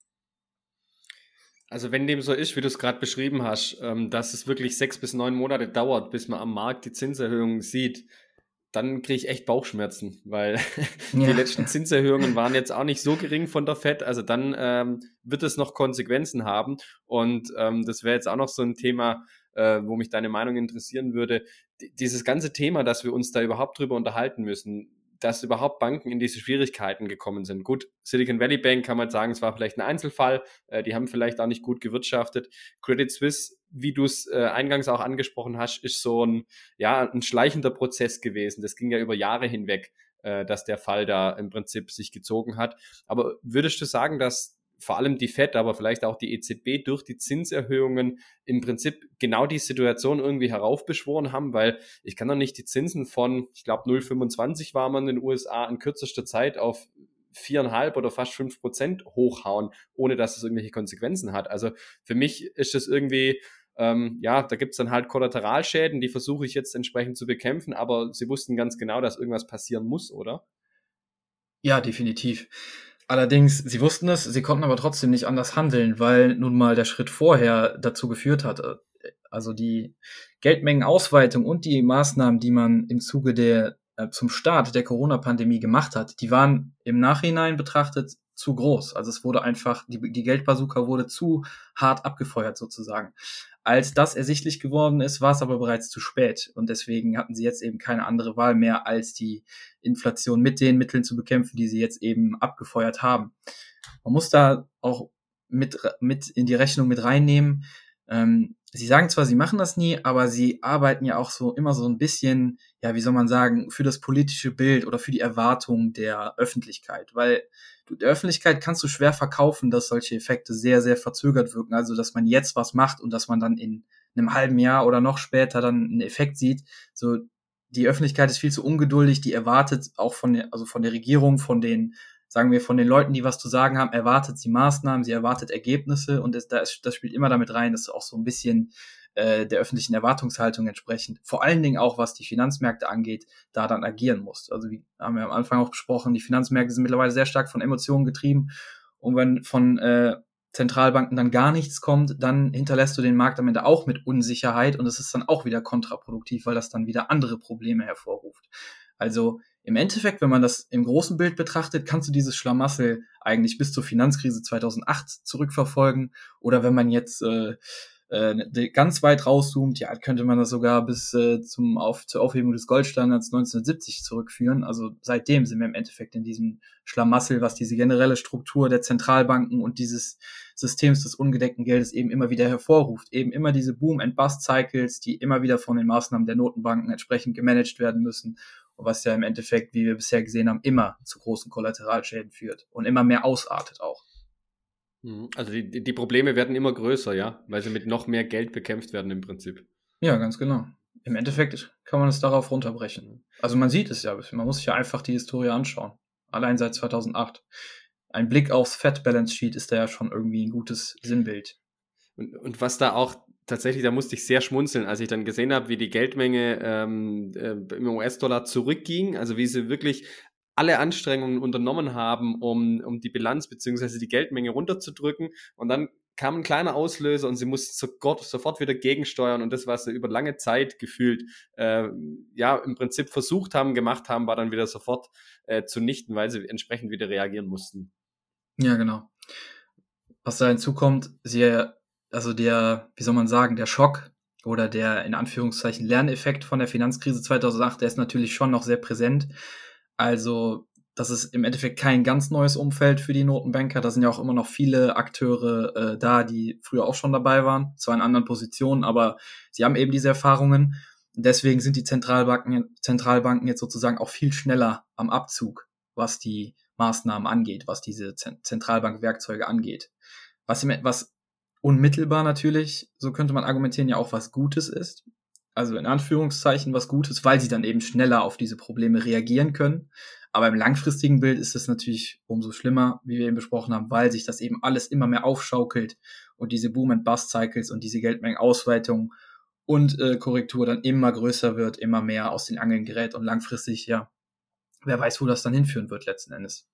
Also wenn dem so ist, wie du es gerade beschrieben hast, ähm, dass es wirklich sechs bis neun Monate dauert, bis man am Markt die Zinserhöhungen sieht, dann kriege ich echt Bauchschmerzen, weil ja. Die letzten Zinserhöhungen waren jetzt auch nicht so gering von der Fed, also dann ähm, wird es noch Konsequenzen haben und ähm, das wäre jetzt auch noch so ein Thema, äh, wo mich deine Meinung interessieren würde. D- dieses ganze Thema, dass wir uns da überhaupt drüber unterhalten müssen, dass überhaupt Banken in diese Schwierigkeiten gekommen sind. Gut, Silicon Valley Bank kann man sagen, es war vielleicht ein Einzelfall, äh, die haben vielleicht auch nicht gut gewirtschaftet. Credit Suisse, wie du es äh, eingangs auch angesprochen hast, ist so ein, ja, ein schleichender Prozess gewesen. Das ging ja über Jahre hinweg, äh, dass der Fall da im Prinzip sich gezogen hat. Aber würdest du sagen, dass vor allem die Fed, aber vielleicht auch die E Z B durch die Zinserhöhungen im Prinzip genau die Situation irgendwie heraufbeschworen haben, weil ich kann doch nicht die Zinsen von, ich glaube null Komma fünfundzwanzig war man in den U S A in kürzester Zeit auf vier Komma fünf oder fast fünf Prozent hochhauen, ohne dass es irgendwelche Konsequenzen hat. Also für mich ist das irgendwie, ähm, ja, da gibt es dann halt Kollateralschäden, die versuche ich jetzt entsprechend zu bekämpfen, aber sie wussten ganz genau, dass irgendwas passieren muss, oder? Ja, definitiv. Allerdings, sie wussten es, sie konnten aber trotzdem nicht anders handeln, weil nun mal der Schritt vorher dazu geführt hatte. Also die Geldmengenausweitung und die Maßnahmen, die man im Zuge der äh, zum Start der Corona-Pandemie gemacht hat, die waren im Nachhinein betrachtet zu groß. Also es wurde einfach, die, die Geldbazooka wurde zu hart abgefeuert sozusagen. Als das ersichtlich geworden ist, war es aber bereits zu spät. Und deswegen hatten sie jetzt eben keine andere Wahl mehr, als die Inflation mit den Mitteln zu bekämpfen, die sie jetzt eben abgefeuert haben. Man muss da auch mit, mit in die Rechnung mit reinnehmen, Ähm, sie sagen zwar, sie machen das nie, aber sie arbeiten ja auch so immer so ein bisschen, ja, wie soll man sagen, für das politische Bild oder für die Erwartung der Öffentlichkeit, weil du, der Öffentlichkeit kannst du schwer verkaufen, dass solche Effekte sehr, sehr verzögert wirken, also dass man jetzt was macht und dass man dann in einem halben Jahr oder noch später dann einen Effekt sieht. So, die Öffentlichkeit ist viel zu ungeduldig, die erwartet auch von der, also von der Regierung, von den, sagen wir, von den Leuten, die was zu sagen haben, erwartet sie Maßnahmen, sie erwartet Ergebnisse und das, das, das spielt immer damit rein, dass auch so ein bisschen äh, der öffentlichen Erwartungshaltung entsprechend, vor allen Dingen auch was die Finanzmärkte angeht, da dann agieren muss. Also wie haben wir am Anfang auch besprochen, die Finanzmärkte sind mittlerweile sehr stark von Emotionen getrieben und wenn von äh, Zentralbanken dann gar nichts kommt, dann hinterlässt du den Markt am Ende auch mit Unsicherheit und es ist dann auch wieder kontraproduktiv, weil das dann wieder andere Probleme hervorruft. Also im Endeffekt, wenn man das im großen Bild betrachtet, kannst du dieses Schlamassel eigentlich bis zur Finanzkrise zweitausendacht zurückverfolgen oder wenn man jetzt äh, äh, ganz weit rauszoomt, ja, könnte man das sogar bis äh, zum auf, zur Aufhebung des Goldstandards neunzehnhundertsiebzig zurückführen. Also seitdem sind wir im Endeffekt in diesem Schlamassel, was diese generelle Struktur der Zentralbanken und dieses Systems des ungedeckten Geldes eben immer wieder hervorruft. Eben immer diese Boom-and-Bust-Cycles, die immer wieder von den Maßnahmen der Notenbanken entsprechend gemanagt werden müssen. Was ja im Endeffekt, wie wir bisher gesehen haben, immer zu großen Kollateralschäden führt und immer mehr ausartet auch. Also die, die Probleme werden immer größer, ja, weil sie mit noch mehr Geld bekämpft werden im Prinzip. Ja, ganz genau. Im Endeffekt kann man es darauf runterbrechen. Also man sieht es ja, man muss sich ja einfach die Historie anschauen. Allein seit zweitausendacht. Ein Blick aufs Fed-Balance-Sheet ist da ja schon irgendwie ein gutes Sinnbild. Und, und was da auch tatsächlich, da musste ich sehr schmunzeln, als ich dann gesehen habe, wie die Geldmenge ähm, äh, im U S-Dollar zurückging, also wie sie wirklich alle Anstrengungen unternommen haben, um, um die Bilanz bzw. die Geldmenge runterzudrücken. Und dann kam ein kleiner Auslöser und sie mussten sofort, sofort wieder gegensteuern. Und das, was sie über lange Zeit gefühlt äh, ja im Prinzip versucht haben, gemacht haben, war dann wieder sofort äh, zunichten, weil sie entsprechend wieder reagieren mussten. Ja, genau. Was da hinzukommt, sie, also der, wie soll man sagen, der Schock oder der in Anführungszeichen Lerneffekt von der Finanzkrise zweitausendacht, der ist natürlich schon noch sehr präsent. Also das ist im Endeffekt kein ganz neues Umfeld für die Notenbanker. Da sind ja auch immer noch viele Akteure äh, da, die früher auch schon dabei waren, zwar in anderen Positionen, aber sie haben eben diese Erfahrungen. Deswegen sind die Zentralbanken, Zentralbanken jetzt sozusagen auch viel schneller am Abzug, was die Maßnahmen angeht, was diese Zentralbankwerkzeuge angeht. Was, was unmittelbar natürlich, so könnte man argumentieren, ja auch was Gutes ist. Also in Anführungszeichen was Gutes, weil sie dann eben schneller auf diese Probleme reagieren können. Aber im langfristigen Bild ist es natürlich umso schlimmer, wie wir eben besprochen haben, weil sich das eben alles immer mehr aufschaukelt und diese Boom-and-Bust-Cycles und diese Geldmengenausweitung und äh, Korrektur dann immer größer wird, immer mehr aus den Angeln gerät und langfristig, ja, wer weiß, wo das dann hinführen wird letzten Endes.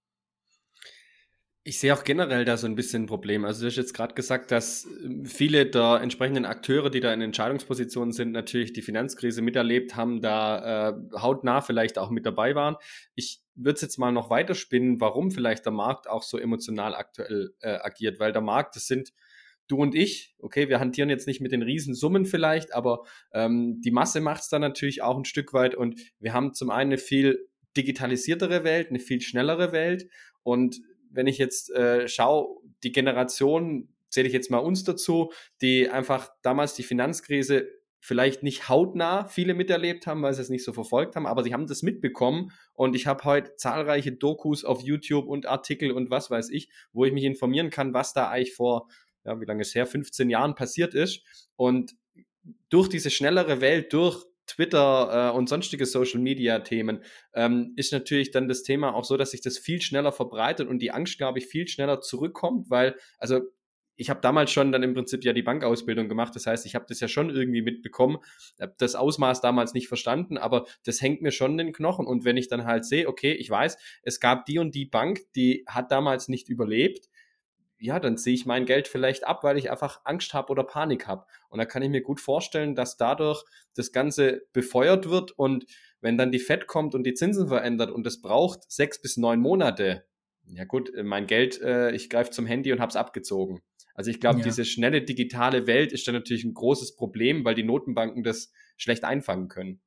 Ich sehe auch generell da so ein bisschen ein Problem. Also du hast jetzt gerade gesagt, dass viele der entsprechenden Akteure, die da in Entscheidungspositionen sind, natürlich die Finanzkrise miterlebt haben, da äh, hautnah vielleicht auch mit dabei waren. Ich würde es jetzt mal noch weiterspinnen, warum vielleicht der Markt auch so emotional aktuell äh, agiert, weil der Markt, das sind du und ich, okay, wir hantieren jetzt nicht mit den Riesensummen vielleicht, aber ähm, die Masse macht es dann natürlich auch ein Stück weit und wir haben zum einen eine viel digitalisiertere Welt, eine viel schnellere Welt und wenn ich jetzt äh, schaue, die Generation, zähle ich jetzt mal uns dazu, die einfach damals die Finanzkrise vielleicht nicht hautnah viele miterlebt haben, weil sie es nicht so verfolgt haben, aber sie haben das mitbekommen und ich habe heute zahlreiche Dokus auf YouTube und Artikel und was weiß ich, wo ich mich informieren kann, was da eigentlich vor, ja, wie lange ist her, fünfzehn Jahren passiert ist und durch diese schnellere Welt, durch Twitter äh, und sonstige Social-Media-Themen, ähm, ist natürlich dann das Thema auch so, dass sich das viel schneller verbreitet und die Angst, glaube ich, viel schneller zurückkommt, weil, also ich habe damals schon dann im Prinzip ja die Bankausbildung gemacht, das heißt, ich habe das ja schon irgendwie mitbekommen, habe das Ausmaß damals nicht verstanden, aber das hängt mir schon in den Knochen und wenn ich dann halt sehe, okay, ich weiß, es gab die und die Bank, die hat damals nicht überlebt, ja, dann ziehe ich mein Geld vielleicht ab, weil ich einfach Angst habe oder Panik habe. Und da kann ich mir gut vorstellen, dass dadurch das Ganze befeuert wird und wenn dann die Fed kommt und die Zinsen verändert und es braucht sechs bis neun Monate, ja gut, mein Geld, äh, ich greife zum Handy und habe es abgezogen. Also ich glaube, ja. Diese schnelle digitale Welt ist dann natürlich ein großes Problem, weil die Notenbanken das schlecht einfangen können.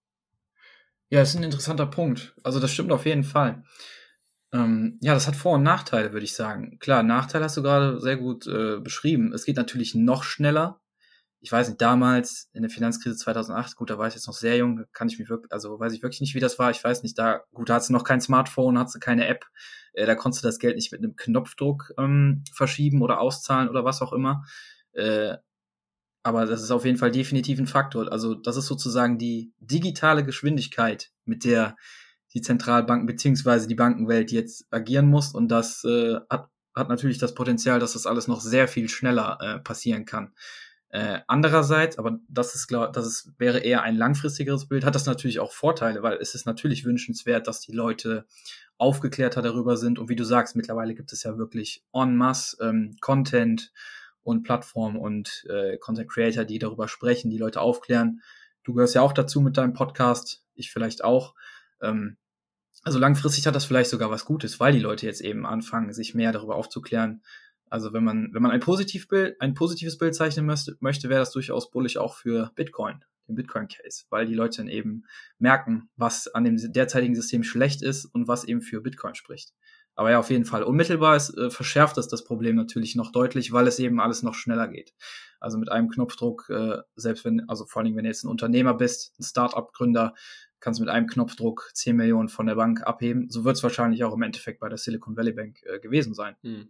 Ja, das ist ein interessanter Punkt. Also das stimmt auf jeden Fall. Ähm, ja, das hat Vor- und Nachteile, würde ich sagen. Klar, Nachteil hast du gerade sehr gut äh, beschrieben. Es geht natürlich noch schneller. ich weiß nicht, damals in der Finanzkrise zweitausendacht, gut, da war ich jetzt noch sehr jung, kann ich mich wirklich, also weiß ich wirklich nicht, wie das war, ich weiß nicht, da, gut, da hattest du noch kein Smartphone, hattest du keine App, äh, da konntest du das Geld nicht mit einem Knopfdruck ähm, verschieben oder auszahlen oder was auch immer, äh, aber das ist auf jeden Fall definitiv ein Faktor, also das ist sozusagen die digitale Geschwindigkeit, mit der die Zentralbanken beziehungsweise die Bankenwelt jetzt agieren muss, und das äh, hat, hat natürlich das Potenzial, dass das alles noch sehr viel schneller äh, passieren kann. Äh, andererseits, aber das ist klar, das ist, wäre eher ein langfristigeres Bild, hat das natürlich auch Vorteile, weil es ist natürlich wünschenswert, dass die Leute aufgeklärter darüber sind, und wie du sagst, mittlerweile gibt es ja wirklich en masse ähm, Content und Plattformen und äh, Content Creator, die darüber sprechen, die Leute aufklären. Du gehörst ja auch dazu mit deinem Podcast, ich vielleicht auch. Ähm, also langfristig hat das vielleicht sogar was Gutes, weil die Leute jetzt eben anfangen, sich mehr darüber aufzuklären. Also wenn man, wenn man ein positiv Bild, ein positives Bild zeichnen möchte, möchte, wäre das durchaus bullish auch für Bitcoin, den Bitcoin-Case, weil die Leute dann eben merken, was an dem derzeitigen System schlecht ist und was eben für Bitcoin spricht. Aber ja, auf jeden Fall. Unmittelbar ist, äh, verschärft das das Problem natürlich noch deutlich, weil es eben alles noch schneller geht. Also mit einem Knopfdruck, äh, selbst wenn, also vor allem, wenn du jetzt ein Unternehmer bist, ein Start-up-Gründer, kannst du mit einem Knopfdruck zehn Millionen von der Bank abheben. So wird es wahrscheinlich auch im Endeffekt bei der Silicon Valley Bank äh, gewesen sein. Hm.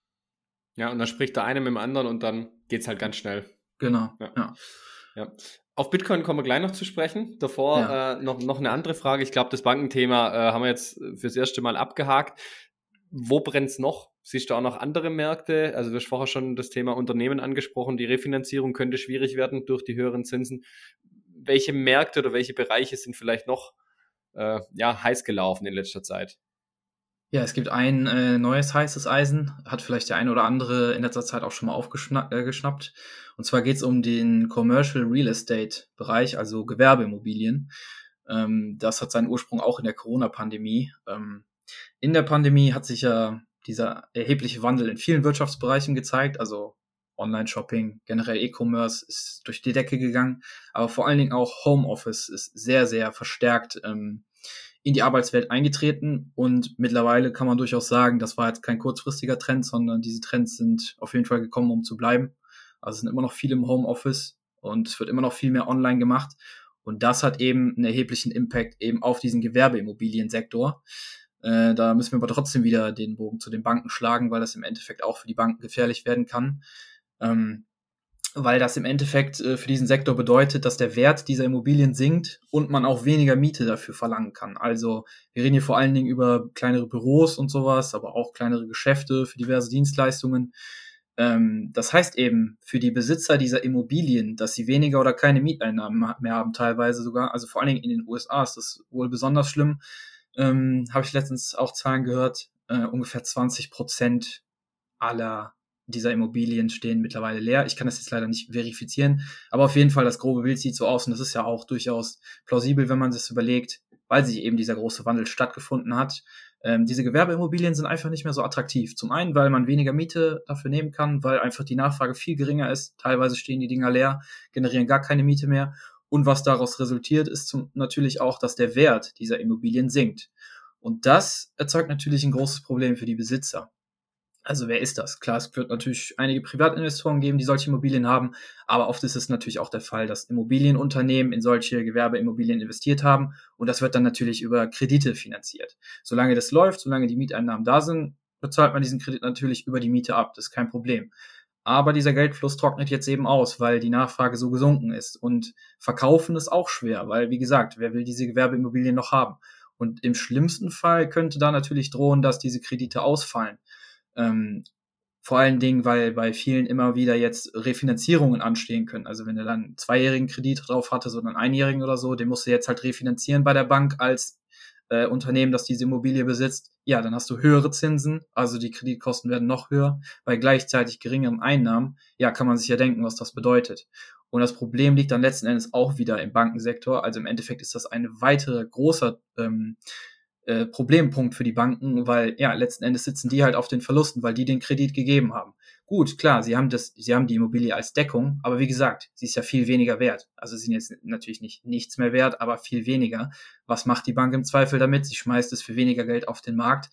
Ja, und dann spricht der eine mit dem anderen und dann geht's halt ganz schnell. Genau, ja. ja. ja. Auf Bitcoin kommen wir gleich noch zu sprechen. Davor ja. äh, noch, noch eine andere Frage. Ich glaube, das Bankenthema äh, haben wir jetzt fürs erste Mal abgehakt. Wo brennt's noch? Siehst du auch noch andere Märkte? Also du hast vorher schon das Thema Unternehmen angesprochen. Die Refinanzierung könnte schwierig werden durch die höheren Zinsen. Welche Märkte oder welche Bereiche sind vielleicht noch äh, ja, heiß gelaufen in letzter Zeit? Ja, es gibt ein äh, neues heißes Eisen, hat vielleicht der eine oder andere in letzter Zeit auch schon mal aufgeschnappt. Äh, und zwar geht es um den Commercial Real Estate Bereich, also Gewerbeimmobilien. Ähm, das hat seinen Ursprung auch in der Corona-Pandemie. Ähm, in der Pandemie hat sich ja dieser erhebliche Wandel in vielen Wirtschaftsbereichen gezeigt, also Online-Shopping, generell E-Commerce ist durch die Decke gegangen, aber vor allen Dingen auch Homeoffice ist sehr, sehr verstärkt ähm, in die Arbeitswelt eingetreten, und mittlerweile kann man durchaus sagen, das war jetzt kein kurzfristiger Trend, sondern diese Trends sind auf jeden Fall gekommen, um zu bleiben. Also es sind immer noch viele im Homeoffice und es wird immer noch viel mehr online gemacht, und das hat eben einen erheblichen Impact eben auf diesen Gewerbeimmobiliensektor. Äh, da müssen wir aber trotzdem wieder den Bogen zu den Banken schlagen, weil das im Endeffekt auch für die Banken gefährlich werden kann. Ähm, weil das im Endeffekt äh, für diesen Sektor bedeutet, dass der Wert dieser Immobilien sinkt und man auch weniger Miete dafür verlangen kann. Also wir reden hier vor allen Dingen über kleinere Büros und sowas, aber auch kleinere Geschäfte für diverse Dienstleistungen. Ähm, das heißt eben für die Besitzer dieser Immobilien, dass sie weniger oder keine Mieteinnahmen mehr haben, teilweise sogar. Also vor allen Dingen in den U S A ist das wohl besonders schlimm. Ähm, habe ich letztens auch Zahlen gehört, äh, ungefähr zwanzig Prozent aller dieser Immobilien stehen mittlerweile leer. Ich kann das jetzt leider nicht verifizieren, aber auf jeden Fall das grobe Bild sieht so aus, und das ist ja auch durchaus plausibel, wenn man sich überlegt, weil sich eben dieser große Wandel stattgefunden hat. Ähm, diese Gewerbeimmobilien sind einfach nicht mehr so attraktiv. Zum einen, weil man weniger Miete dafür nehmen kann, weil einfach die Nachfrage viel geringer ist. Teilweise stehen die Dinger leer, generieren gar keine Miete mehr. Und was daraus resultiert, ist zum, natürlich auch, dass der Wert dieser Immobilien sinkt. Und das erzeugt natürlich ein großes Problem für die Besitzer. Also wer ist das? Klar, es wird natürlich einige Privatinvestoren geben, die solche Immobilien haben, aber oft ist es natürlich auch der Fall, dass Immobilienunternehmen in solche Gewerbeimmobilien investiert haben, und das wird dann natürlich über Kredite finanziert. Solange das läuft, solange die Mieteinnahmen da sind, bezahlt man diesen Kredit natürlich über die Miete ab, das ist kein Problem. Aber dieser Geldfluss trocknet jetzt eben aus, weil die Nachfrage so gesunken ist, und verkaufen ist auch schwer, weil wie gesagt, wer will diese Gewerbeimmobilien noch haben? Und im schlimmsten Fall könnte da natürlich drohen, dass diese Kredite ausfallen. Ähm, vor allen Dingen, weil bei vielen immer wieder jetzt Refinanzierungen anstehen können. Also wenn du dann einen zweijährigen Kredit drauf hattest oder einen einjährigen oder so, den musst du jetzt halt refinanzieren bei der Bank als äh, Unternehmen, das diese Immobilie besitzt. Ja, dann hast du höhere Zinsen, also die Kreditkosten werden noch höher, bei gleichzeitig geringeren Einnahmen. Ja, kann man sich ja denken, was das bedeutet. Und das Problem liegt dann letzten Endes auch wieder im Bankensektor. Also im Endeffekt ist das ein weiterer großer ähm, Äh, Problempunkt für die Banken, weil ja letzten Endes sitzen die halt auf den Verlusten, weil die den Kredit gegeben haben. Gut, klar, sie haben das, sie haben die Immobilie als Deckung, aber wie gesagt, sie ist ja viel weniger wert. Also sie sind jetzt natürlich nicht nichts mehr wert, aber viel weniger. Was macht die Bank im Zweifel damit? Sie schmeißt es für weniger Geld auf den Markt.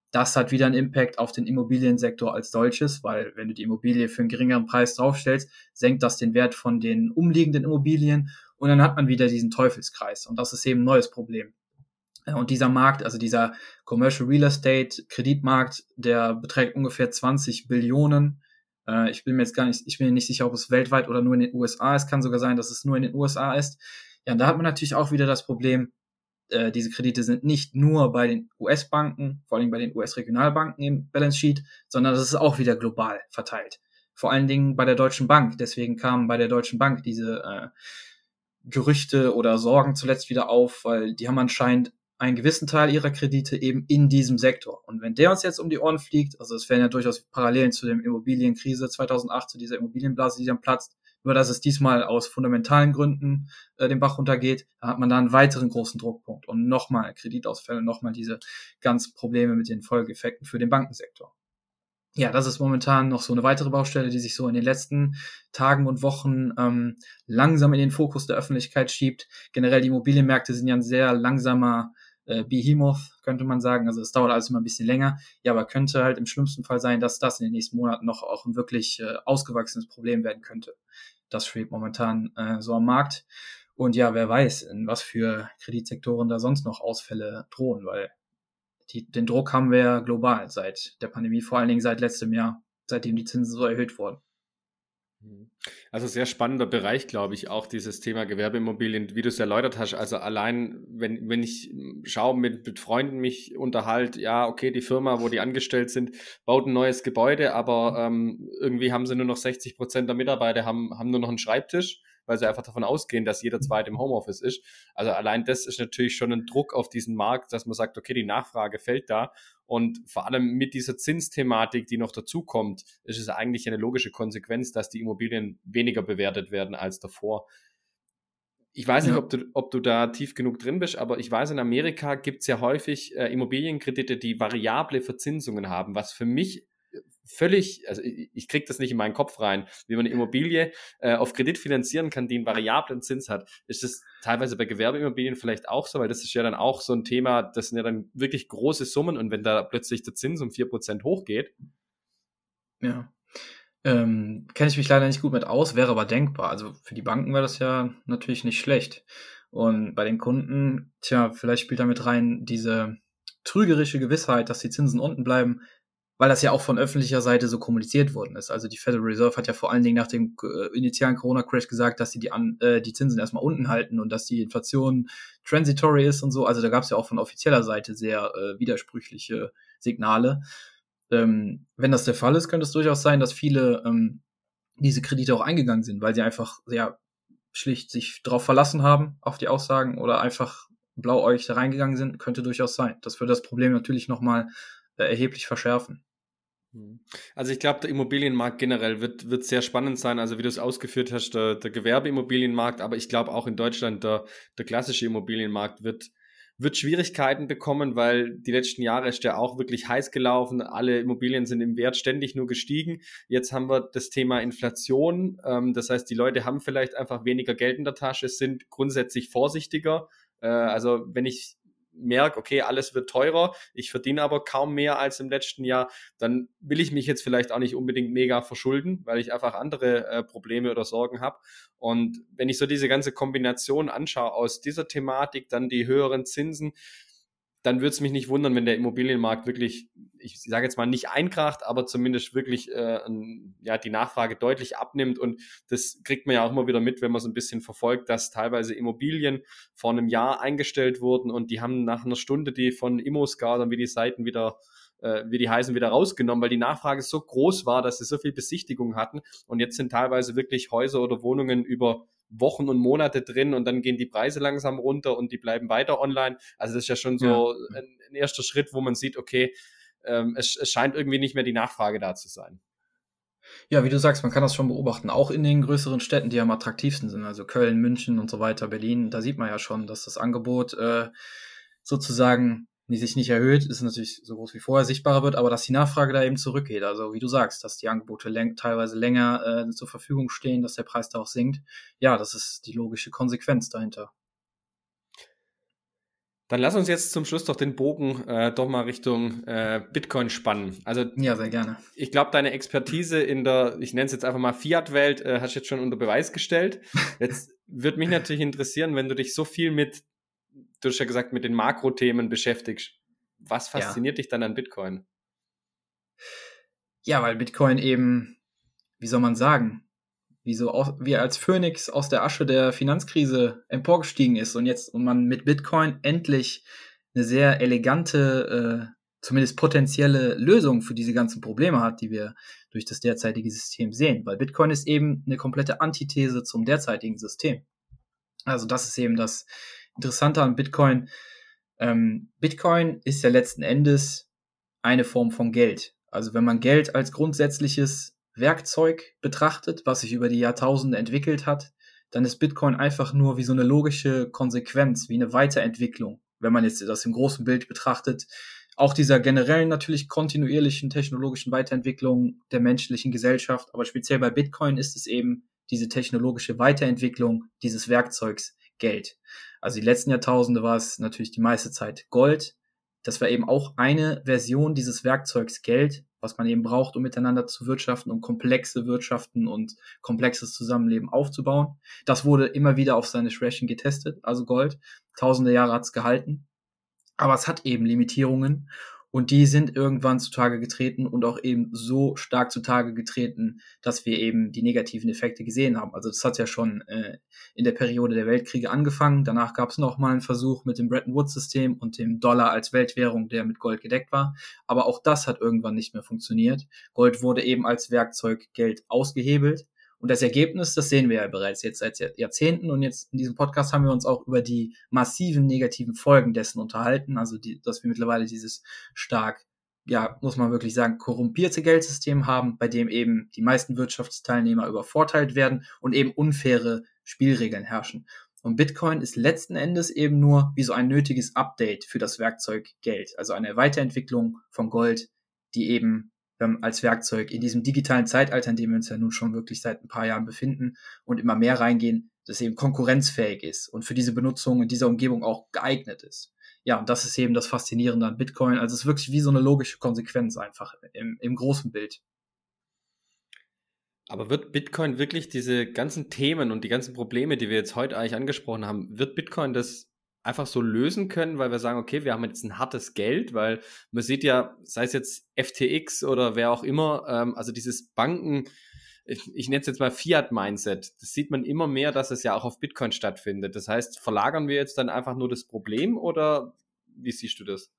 Das hat wieder einen Impact auf den Immobiliensektor als solches, weil wenn du die Immobilie für einen geringeren Preis draufstellst, senkt das den Wert von den umliegenden Immobilien und dann hat man wieder diesen Teufelskreis und das ist eben ein neues Problem. Und dieser Markt, also dieser Commercial Real Estate Kreditmarkt, der beträgt ungefähr zwanzig Billionen. Äh, ich bin mir jetzt gar nicht, ich bin mir nicht sicher, ob es weltweit oder nur in den U S A ist. Kann sogar sein, dass es nur in den U S A ist. Ja, und da hat man natürlich auch wieder das Problem, äh, diese Kredite sind nicht nur bei den U S-Banken, vor allem bei den U S-Regionalbanken im Balance Sheet, sondern das ist auch wieder global verteilt. Vor allen Dingen bei der Deutschen Bank. Deswegen kamen bei der Deutschen Bank diese äh, Gerüchte oder Sorgen zuletzt wieder auf, weil die haben anscheinend einen gewissen Teil ihrer Kredite eben in diesem Sektor. Und wenn der uns jetzt um die Ohren fliegt, also es wären ja durchaus Parallelen zu der Immobilienkrise zweitausendacht, zu dieser Immobilienblase, die dann platzt, nur dass es diesmal aus fundamentalen Gründen äh, den Bach runtergeht, da hat man da einen weiteren großen Druckpunkt und nochmal Kreditausfälle, nochmal diese ganzen Probleme mit den Folgeeffekten für den Bankensektor. Ja, das ist momentan noch so eine weitere Baustelle, die sich so in den letzten Tagen und Wochen ähm, langsam in den Fokus der Öffentlichkeit schiebt. Generell die Immobilienmärkte sind ja ein sehr langsamer äh, Behemoth, könnte man sagen. Also es dauert alles immer ein bisschen länger. Ja, aber könnte halt im schlimmsten Fall sein, dass das in den nächsten Monaten noch auch ein wirklich äh, ausgewachsenes Problem werden könnte. Das schwebt momentan äh, so am Markt. Und ja, wer weiß, in was für Kreditsektoren da sonst noch Ausfälle drohen, weil die, den Druck haben wir ja global seit der Pandemie, vor allen Dingen seit letztem Jahr, seitdem die Zinsen so erhöht wurden. Also sehr spannender Bereich, glaube ich, auch dieses Thema Gewerbeimmobilien, wie du es erläutert hast. Also allein, wenn, wenn ich schaue, mit, mit Freunden mich unterhalte, ja, okay, die Firma, wo die angestellt sind, baut ein neues Gebäude, aber ähm, irgendwie haben sie nur noch sechzig Prozent der Mitarbeiter haben, haben nur noch einen Schreibtisch, weil sie einfach davon ausgehen, dass jeder Zweite im Homeoffice ist. Also allein das ist natürlich schon ein Druck auf diesen Markt, dass man sagt, okay, die Nachfrage fällt da. Und vor allem mit dieser Zinsthematik, die noch dazukommt, ist es eigentlich eine logische Konsequenz, dass die Immobilien weniger bewertet werden als davor. Ich weiß nicht, Ja. ob du, ob du da tief genug drin bist, aber ich weiß, in Amerika gibt es ja häufig äh, Immobilienkredite, die variable Verzinsungen haben, was für mich völlig, also ich, ich kriege das nicht in meinen Kopf rein, wie man eine Immobilie äh, auf Kredit finanzieren kann, die einen variablen Zins hat. Ist das teilweise bei Gewerbeimmobilien vielleicht auch so, weil das ist ja dann auch so ein Thema, das sind ja dann wirklich große Summen und wenn da plötzlich der Zins um vier Prozent hochgeht. Ja. Ähm, kenne ich mich leider nicht gut mit aus, wäre aber denkbar. Also für die Banken wäre das ja natürlich nicht schlecht. Und bei den Kunden, tja, vielleicht spielt damit rein diese trügerische Gewissheit, dass die Zinsen unten bleiben, weil das ja auch von öffentlicher Seite so kommuniziert worden ist. Also die Federal Reserve hat ja vor allen Dingen nach dem äh, initialen Corona-Crash gesagt, dass sie die, an, äh, die Zinsen erstmal unten halten und dass die Inflation transitory ist und so. Also da gab es ja auch von offizieller Seite sehr äh, widersprüchliche Signale. Ähm, wenn das der Fall ist, könnte es durchaus sein, dass viele ähm, diese Kredite auch eingegangen sind, weil sie einfach ja schlicht sich darauf verlassen haben, auf die Aussagen oder einfach blauäugig da reingegangen sind, könnte durchaus sein. Das würde das Problem natürlich nochmal äh, erheblich verschärfen. Also ich glaube, der Immobilienmarkt generell wird, wird sehr spannend sein. Also wie du es ausgeführt hast, der, der Gewerbeimmobilienmarkt, aber ich glaube auch in Deutschland der, der klassische Immobilienmarkt wird, wird Schwierigkeiten bekommen, weil die letzten Jahre ist der auch wirklich heiß gelaufen. Alle Immobilien sind im Wert ständig nur gestiegen. Jetzt haben wir das Thema Inflation. Ähm, das heißt, die Leute haben vielleicht einfach weniger Geld in der Tasche, sind grundsätzlich vorsichtiger. Äh, also wenn ich merke, okay, alles wird teurer, ich verdiene aber kaum mehr als im letzten Jahr, dann will ich mich jetzt vielleicht auch nicht unbedingt mega verschulden, weil ich einfach andere äh, Probleme oder Sorgen habe. Und wenn ich so diese ganze Kombination anschaue aus dieser Thematik, dann die höheren Zinsen, dann würde es mich nicht wundern, wenn der Immobilienmarkt wirklich, ich sage jetzt mal nicht einkracht, aber zumindest wirklich äh, ja, die Nachfrage deutlich abnimmt. Und das kriegt man ja auch immer wieder mit, wenn man so ein bisschen verfolgt, dass teilweise Immobilien vor einem Jahr eingestellt wurden und die haben nach einer Stunde die von ImmoScout und wie die Seiten wieder, äh, wie die heißen, wieder rausgenommen, weil die Nachfrage so groß war, dass sie so viel Besichtigung hatten. Und jetzt sind teilweise wirklich Häuser oder Wohnungen über Wochen und Monate drin und dann gehen die Preise langsam runter und die bleiben weiter online. Also das ist ja schon so ja. ein, ein erster Schritt, wo man sieht, okay, ähm, es, es scheint irgendwie nicht mehr die Nachfrage da zu sein. Ja, wie du sagst, man kann das schon beobachten, auch in den größeren Städten, die am attraktivsten sind, also Köln, München und so weiter, Berlin, da sieht man ja schon, dass das Angebot äh, sozusagen die sich nicht erhöht, ist natürlich so groß wie vorher sichtbarer wird, aber dass die Nachfrage da eben zurückgeht. Also wie du sagst, dass die Angebote läng- teilweise länger äh, zur Verfügung stehen, dass der Preis da auch sinkt. Ja, das ist die logische Konsequenz dahinter. Dann lass uns jetzt zum Schluss doch den Bogen äh, doch mal Richtung äh, Bitcoin spannen. Also ja, sehr gerne. Ich glaube, deine Expertise in der, ich nenne es jetzt einfach mal Fiat-Welt, äh, hast du jetzt schon unter Beweis gestellt. Jetzt würde mich natürlich interessieren, wenn du dich so viel mit, du hast ja gesagt, mit den Makrothemen beschäftigst. Was fasziniert ja. dich dann an Bitcoin? Ja, weil Bitcoin eben, wie soll man sagen, wie so aus, wie als Phönix aus der Asche der Finanzkrise emporgestiegen ist und jetzt und man mit Bitcoin endlich eine sehr elegante, äh, zumindest potenzielle Lösung für diese ganzen Probleme hat, die wir durch das derzeitige System sehen. Weil Bitcoin ist eben eine komplette Antithese zum derzeitigen System. Also das ist eben das Interessante an Bitcoin. Ähm, Bitcoin ist ja letzten Endes eine Form von Geld. Also wenn man Geld als grundsätzliches Werkzeug betrachtet, was sich über die Jahrtausende entwickelt hat, dann ist Bitcoin einfach nur wie so eine logische Konsequenz, wie eine Weiterentwicklung, wenn man jetzt das im großen Bild betrachtet, auch dieser generellen natürlich kontinuierlichen technologischen Weiterentwicklung der menschlichen Gesellschaft, aber speziell bei Bitcoin ist es eben diese technologische Weiterentwicklung dieses Werkzeugs Geld. Also die letzten Jahrtausende war es natürlich die meiste Zeit Gold. Das war eben auch eine Version dieses Werkzeugs Geld, was man eben braucht, um miteinander zu wirtschaften, um komplexe Wirtschaften und komplexes Zusammenleben aufzubauen. Das wurde immer wieder auf seine Schwächen getestet, also Gold. Tausende Jahre hat es gehalten. Aber es hat eben Limitierungen und die sind irgendwann zutage getreten und auch eben so stark zutage getreten, dass wir eben die negativen Effekte gesehen haben. Also das hat ja schon äh, in der Periode der Weltkriege angefangen. Danach gab es noch mal einen Versuch mit dem Bretton Woods-System und dem Dollar als Weltwährung, der mit Gold gedeckt war. Aber auch das hat irgendwann nicht mehr funktioniert. Gold wurde eben als Werkzeug Geld ausgehebelt. Und das Ergebnis, das sehen wir ja bereits jetzt seit Jahrzehnten. Und jetzt in diesem Podcast haben wir uns auch über die massiven negativen Folgen dessen unterhalten. Also, die, dass wir mittlerweile dieses stark, ja, muss man wirklich sagen, korrumpierte Geldsystem haben, bei dem eben die meisten Wirtschaftsteilnehmer übervorteilt werden und eben unfaire Spielregeln herrschen. Und Bitcoin ist letzten Endes eben nur wie so ein nötiges Update für das Werkzeug Geld. Also eine Weiterentwicklung von Gold, die eben als Werkzeug in diesem digitalen Zeitalter, in dem wir uns ja nun schon wirklich seit ein paar Jahren befinden und immer mehr reingehen, das eben konkurrenzfähig ist und für diese Benutzung in dieser Umgebung auch geeignet ist. Ja, und das ist eben das Faszinierende an Bitcoin. Also es ist wirklich wie so eine logische Konsequenz einfach im, im großen Bild. Aber wird Bitcoin wirklich diese ganzen Themen und die ganzen Probleme, die wir jetzt heute eigentlich angesprochen haben, wird Bitcoin das einfach so lösen können, weil wir sagen, okay, wir haben jetzt ein hartes Geld, weil man sieht ja, sei es jetzt F T X oder wer auch immer, ähm, also dieses Banken, ich, ich nenne es jetzt mal Fiat-Mindset, das sieht man immer mehr, dass es ja auch auf Bitcoin stattfindet. Das heißt, verlagern wir jetzt dann einfach nur das Problem oder wie siehst du das?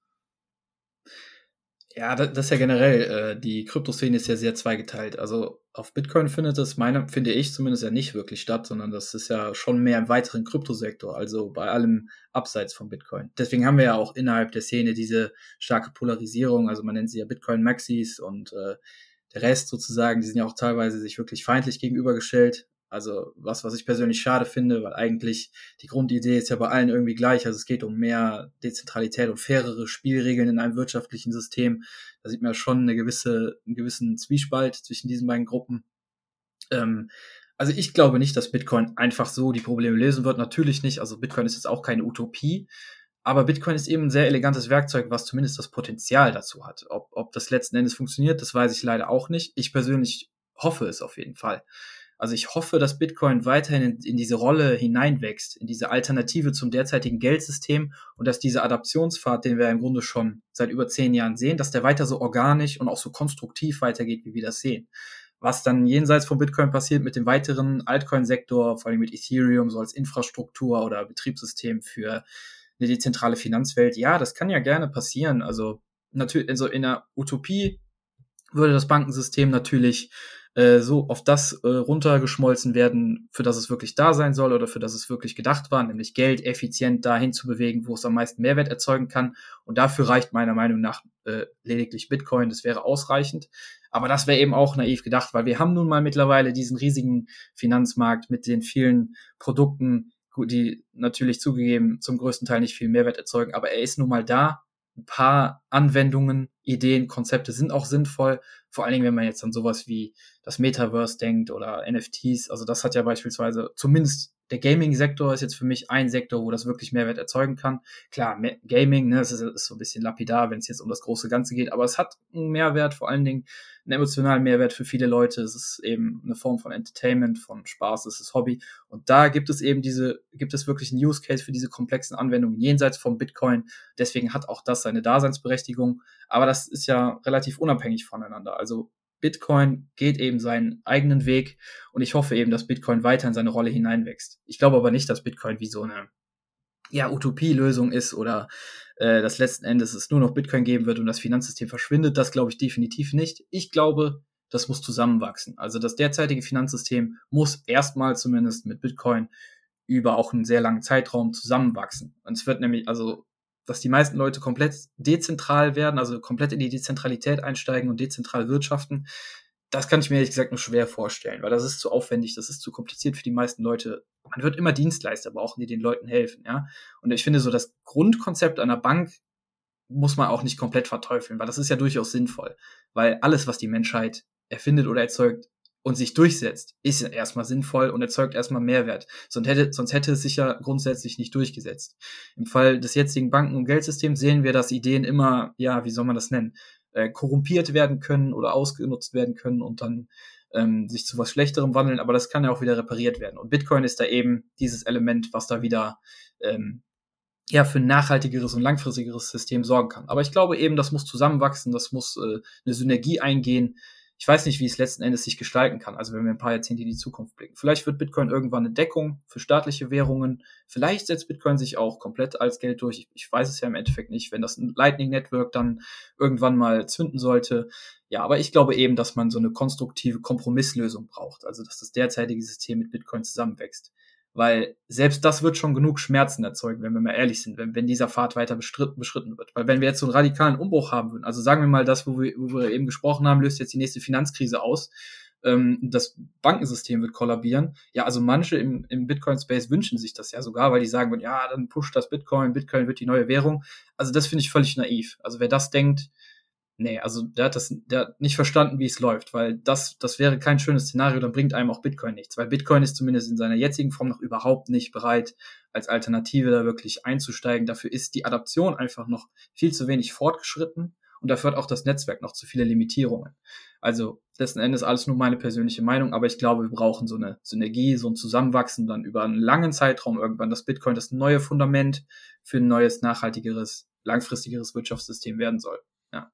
Ja, das, das ist ja generell, äh, die Kryptoszene ist ja sehr zweigeteilt. Also auf Bitcoin findet das, meine, finde ich zumindest ja nicht wirklich statt, sondern das ist ja schon mehr im weiteren Kryptosektor, also bei allem abseits von Bitcoin. Deswegen haben wir ja auch innerhalb der Szene diese starke Polarisierung, also man nennt sie ja Bitcoin-Maxis und äh, der Rest sozusagen, die sind ja auch teilweise sich wirklich feindlich gegenübergestellt. Also was, was ich persönlich schade finde, weil eigentlich die Grundidee ist ja bei allen irgendwie gleich. Also es geht um mehr Dezentralität und fairere Spielregeln in einem wirtschaftlichen System. Da sieht man ja schon eine gewisse, einen gewissen Zwiespalt zwischen diesen beiden Gruppen. Ähm, also ich glaube nicht, dass Bitcoin einfach so die Probleme lösen wird. Natürlich nicht. Also Bitcoin ist jetzt auch keine Utopie. Aber Bitcoin ist eben ein sehr elegantes Werkzeug, was zumindest das Potenzial dazu hat. Ob, ob das letzten Endes funktioniert, das weiß ich leider auch nicht. Ich persönlich hoffe es auf jeden Fall. Also ich hoffe, dass Bitcoin weiterhin in, in diese Rolle hineinwächst, in diese Alternative zum derzeitigen Geldsystem und dass dieser Adaptionspfad, den wir im Grunde schon seit über zehn Jahren sehen, dass der weiter so organisch und auch so konstruktiv weitergeht, wie wir das sehen. Was dann jenseits von Bitcoin passiert mit dem weiteren Altcoin-Sektor, vor allem mit Ethereum, so als Infrastruktur oder Betriebssystem für eine dezentrale Finanzwelt, ja, das kann ja gerne passieren. Also natürlich, also in einer Utopie würde das Bankensystem natürlich äh, so auf das äh, runtergeschmolzen werden, für das es wirklich da sein soll oder für das es wirklich gedacht war, nämlich Geld effizient dahin zu bewegen, wo es am meisten Mehrwert erzeugen kann. Und dafür reicht meiner Meinung nach äh, lediglich Bitcoin, das wäre ausreichend. Aber das wäre eben auch naiv gedacht, weil wir haben nun mal mittlerweile diesen riesigen Finanzmarkt mit den vielen Produkten, die natürlich zugegeben zum größten Teil nicht viel Mehrwert erzeugen, aber er ist nun mal da. Ein paar Anwendungen, Ideen, Konzepte sind auch sinnvoll Vor allen Dingen, wenn man jetzt an sowas wie das Metaverse denkt oder N F Ts. Also das hat ja beispielsweise, zumindest der Gaming-Sektor ist jetzt für mich ein Sektor, wo das wirklich Mehrwert erzeugen kann. Klar, Gaming, ne, das ist, ist so ein bisschen lapidar, wenn es jetzt um das große Ganze geht, aber es hat einen Mehrwert, vor allen Dingen einen emotionalen Mehrwert für viele Leute. Es ist eben eine Form von Entertainment, von Spaß, es ist Hobby. Und da gibt es eben diese, gibt es wirklich einen Use Case für diese komplexen Anwendungen jenseits vom Bitcoin. Deswegen hat auch das seine Daseinsberechtigung. Aber das ist ja relativ unabhängig voneinander. Also Bitcoin geht eben seinen eigenen Weg und ich hoffe eben, dass Bitcoin weiter in seine Rolle hineinwächst. Ich glaube aber nicht, dass Bitcoin wie so eine ja, Utopielösung ist oder äh, dass letzten Endes es nur noch Bitcoin geben wird und das Finanzsystem verschwindet. Das glaube ich definitiv nicht. Ich glaube, das muss zusammenwachsen. Also das derzeitige Finanzsystem muss erstmal zumindest mit Bitcoin über auch einen sehr langen Zeitraum zusammenwachsen. Und es wird nämlich, also dass die meisten Leute komplett dezentral werden, also komplett in die Dezentralität einsteigen und dezentral wirtschaften, das kann ich mir ehrlich gesagt nur schwer vorstellen, weil das ist zu aufwendig, das ist zu kompliziert für die meisten Leute. Man wird immer Dienstleister brauchen, die den Leuten helfen, ja. Und ich finde so, das Grundkonzept einer Bank muss man auch nicht komplett verteufeln, weil das ist ja durchaus sinnvoll, weil alles, was die Menschheit erfindet oder erzeugt und sich durchsetzt, ist erstmal sinnvoll und erzeugt erstmal Mehrwert. Sonst hätte, sonst hätte es sich ja grundsätzlich nicht durchgesetzt. Im Fall des jetzigen Banken- und Geldsystems sehen wir, dass Ideen immer, ja, wie soll man das nennen, äh, korrumpiert werden können oder ausgenutzt werden können und dann ähm, sich zu was Schlechterem wandeln, aber das kann ja auch wieder repariert werden. Und Bitcoin ist da eben dieses Element, was da wieder ähm, ja für ein nachhaltigeres und langfristigeres System sorgen kann. Aber ich glaube eben, das muss zusammenwachsen, das muss äh, eine Synergie eingehen. Ich weiß nicht, wie es letzten Endes sich gestalten kann, also wenn wir ein paar Jahrzehnte in die Zukunft blicken. Vielleicht wird Bitcoin irgendwann eine Deckung für staatliche Währungen. Vielleicht setzt Bitcoin sich auch komplett als Geld durch. Ich, ich weiß es ja im Endeffekt nicht, wenn das ein Lightning Network dann irgendwann mal zünden sollte. Ja, aber ich glaube eben, dass man so eine konstruktive Kompromisslösung braucht. Also, dass das derzeitige System mit Bitcoin zusammenwächst. Weil selbst das wird schon genug Schmerzen erzeugen, wenn wir mal ehrlich sind, wenn, wenn dieser Pfad weiter bestritten, beschritten wird. Weil wenn wir jetzt so einen radikalen Umbruch haben würden, also sagen wir mal, das, wo wir, wo wir eben gesprochen haben, löst jetzt die nächste Finanzkrise aus, ähm, das Bankensystem wird kollabieren. Ja, also manche im, im Bitcoin-Space wünschen sich das ja sogar, weil die sagen, ja, dann pusht das Bitcoin, Bitcoin wird die neue Währung. Also das finde ich völlig naiv. Also wer das denkt, nee, also der hat das, der hat nicht verstanden, wie es läuft, weil das, das wäre kein schönes Szenario, dann bringt einem auch Bitcoin nichts, weil Bitcoin ist zumindest in seiner jetzigen Form noch überhaupt nicht bereit, als Alternative da wirklich einzusteigen. Dafür ist die Adaption einfach noch viel zu wenig fortgeschritten und dafür hat auch das Netzwerk noch zu viele Limitierungen. Also letzten Endes alles nur meine persönliche Meinung, aber ich glaube, wir brauchen so eine Synergie, so ein Zusammenwachsen dann über einen langen Zeitraum irgendwann, dass Bitcoin das neue Fundament für ein neues, nachhaltigeres, langfristigeres Wirtschaftssystem werden soll. Ja.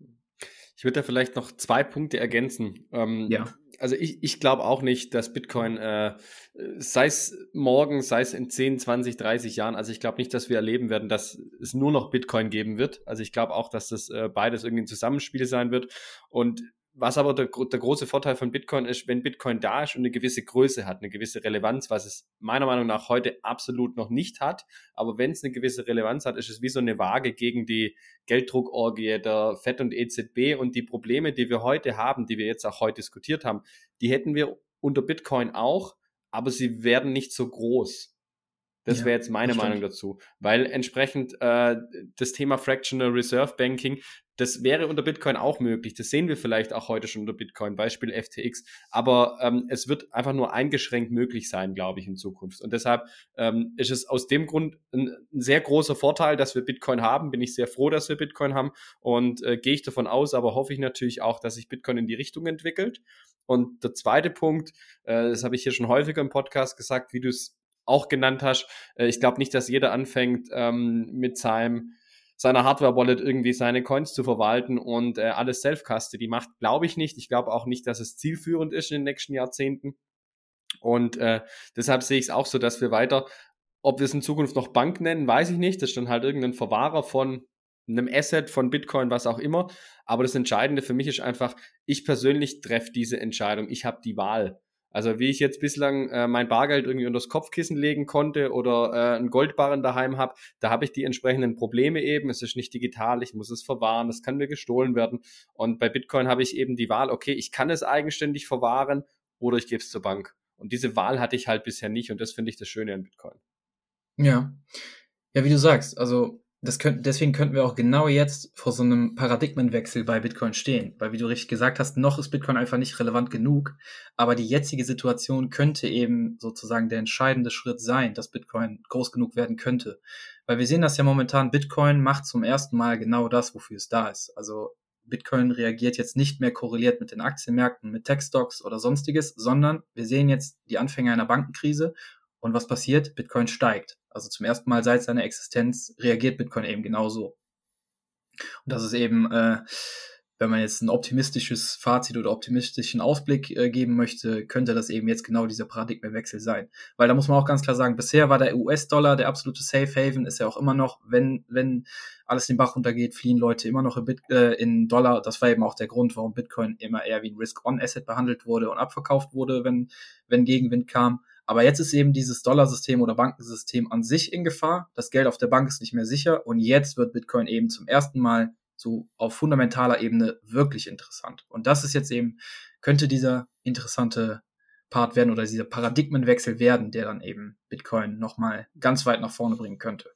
Ich würde da vielleicht noch zwei Punkte ergänzen. Ähm, Ja. Also ich, ich glaube auch nicht, dass Bitcoin, äh, sei es morgen, sei es in zehn, zwanzig, dreißig Jahren, also ich glaube nicht, dass wir erleben werden, dass es nur noch Bitcoin geben wird. Also ich glaube auch, dass das äh, beides irgendwie ein Zusammenspiel sein wird. Und was aber der, der große Vorteil von Bitcoin ist, wenn Bitcoin da ist und eine gewisse Größe hat, eine gewisse Relevanz, was es meiner Meinung nach heute absolut noch nicht hat, aber wenn es eine gewisse Relevanz hat, ist es wie so eine Waage gegen die Gelddruckorgie der Fed und E Z B und die Probleme, die wir heute haben, die wir jetzt auch heute diskutiert haben, die hätten wir unter Bitcoin auch, aber sie werden nicht so groß. Das Ja, wäre jetzt meine das stimmt. Meinung dazu, weil entsprechend äh, das Thema Fractional Reserve Banking, das wäre unter Bitcoin auch möglich. Das sehen wir vielleicht auch heute schon unter Bitcoin, Beispiel F T X. Aber ähm, es wird einfach nur eingeschränkt möglich sein, glaube ich, in Zukunft. Und deshalb ähm, ist es aus dem Grund ein, ein sehr großer Vorteil, dass wir Bitcoin haben. Bin ich sehr froh, dass wir Bitcoin haben und äh, gehe ich davon aus, aber hoffe ich natürlich auch, dass sich Bitcoin in die Richtung entwickelt. Und der zweite Punkt, äh, das habe ich hier schon häufiger im Podcast gesagt, wie du es auch genannt hast. Ich glaube nicht, dass jeder anfängt, ähm, mit seinem, seiner Hardware-Wallet irgendwie seine Coins zu verwalten und äh, alles Self-Custody macht. Glaube ich nicht. Ich glaube auch nicht, dass es zielführend ist in den nächsten Jahrzehnten. Und äh, deshalb sehe ich es auch so, dass wir weiter, ob wir es in Zukunft noch Bank nennen, weiß ich nicht. Das ist dann halt irgendein Verwahrer von einem Asset, von Bitcoin, was auch immer. Aber das Entscheidende für mich ist einfach, ich persönlich treffe diese Entscheidung. Ich habe die Wahl. Also wie ich jetzt bislang äh, mein Bargeld irgendwie unter das Kopfkissen legen konnte oder äh, einen Goldbarren daheim habe, da habe ich die entsprechenden Probleme eben. Es ist nicht digital, ich muss es verwahren, es kann mir gestohlen werden. Und bei Bitcoin habe ich eben die Wahl, okay, ich kann es eigenständig verwahren oder ich gebe es zur Bank. Und diese Wahl hatte ich halt bisher nicht und das finde ich das Schöne an Bitcoin. Ja. Ja, wie du sagst, also Das könnt, deswegen könnten wir auch genau jetzt vor so einem Paradigmenwechsel bei Bitcoin stehen. Weil, wie du richtig gesagt hast, noch ist Bitcoin einfach nicht relevant genug. Aber die jetzige Situation könnte eben sozusagen der entscheidende Schritt sein, dass Bitcoin groß genug werden könnte. Weil wir sehen das ja momentan, Bitcoin macht zum ersten Mal genau das, wofür es da ist. Also Bitcoin reagiert jetzt nicht mehr korreliert mit den Aktienmärkten, mit Tech-Stocks oder sonstiges, sondern wir sehen jetzt die Anfänge einer Bankenkrise. Und was passiert? Bitcoin steigt. Also zum ersten Mal seit seiner Existenz reagiert Bitcoin eben genauso. Und das ist eben, äh, wenn man jetzt ein optimistisches Fazit oder optimistischen Ausblick äh, geben möchte, könnte das eben jetzt genau dieser Paradigmenwechsel sein. Weil da muss man auch ganz klar sagen, bisher war der U S-Dollar der absolute Safe Haven, ist ja auch immer noch, wenn wenn alles den Bach runtergeht, fliehen Leute immer noch in, Bit, äh, in Dollar. Das war eben auch der Grund, warum Bitcoin immer eher wie ein Risk-on-Asset behandelt wurde und abverkauft wurde, wenn wenn Gegenwind kam. Aber jetzt ist eben dieses Dollarsystem oder Bankensystem an sich in Gefahr. Das Geld auf der Bank ist nicht mehr sicher. Und jetzt wird Bitcoin eben zum ersten Mal so auf fundamentaler Ebene wirklich interessant. Und das ist jetzt eben, könnte dieser interessante Part werden oder dieser Paradigmenwechsel werden, der dann eben Bitcoin nochmal ganz weit nach vorne bringen könnte.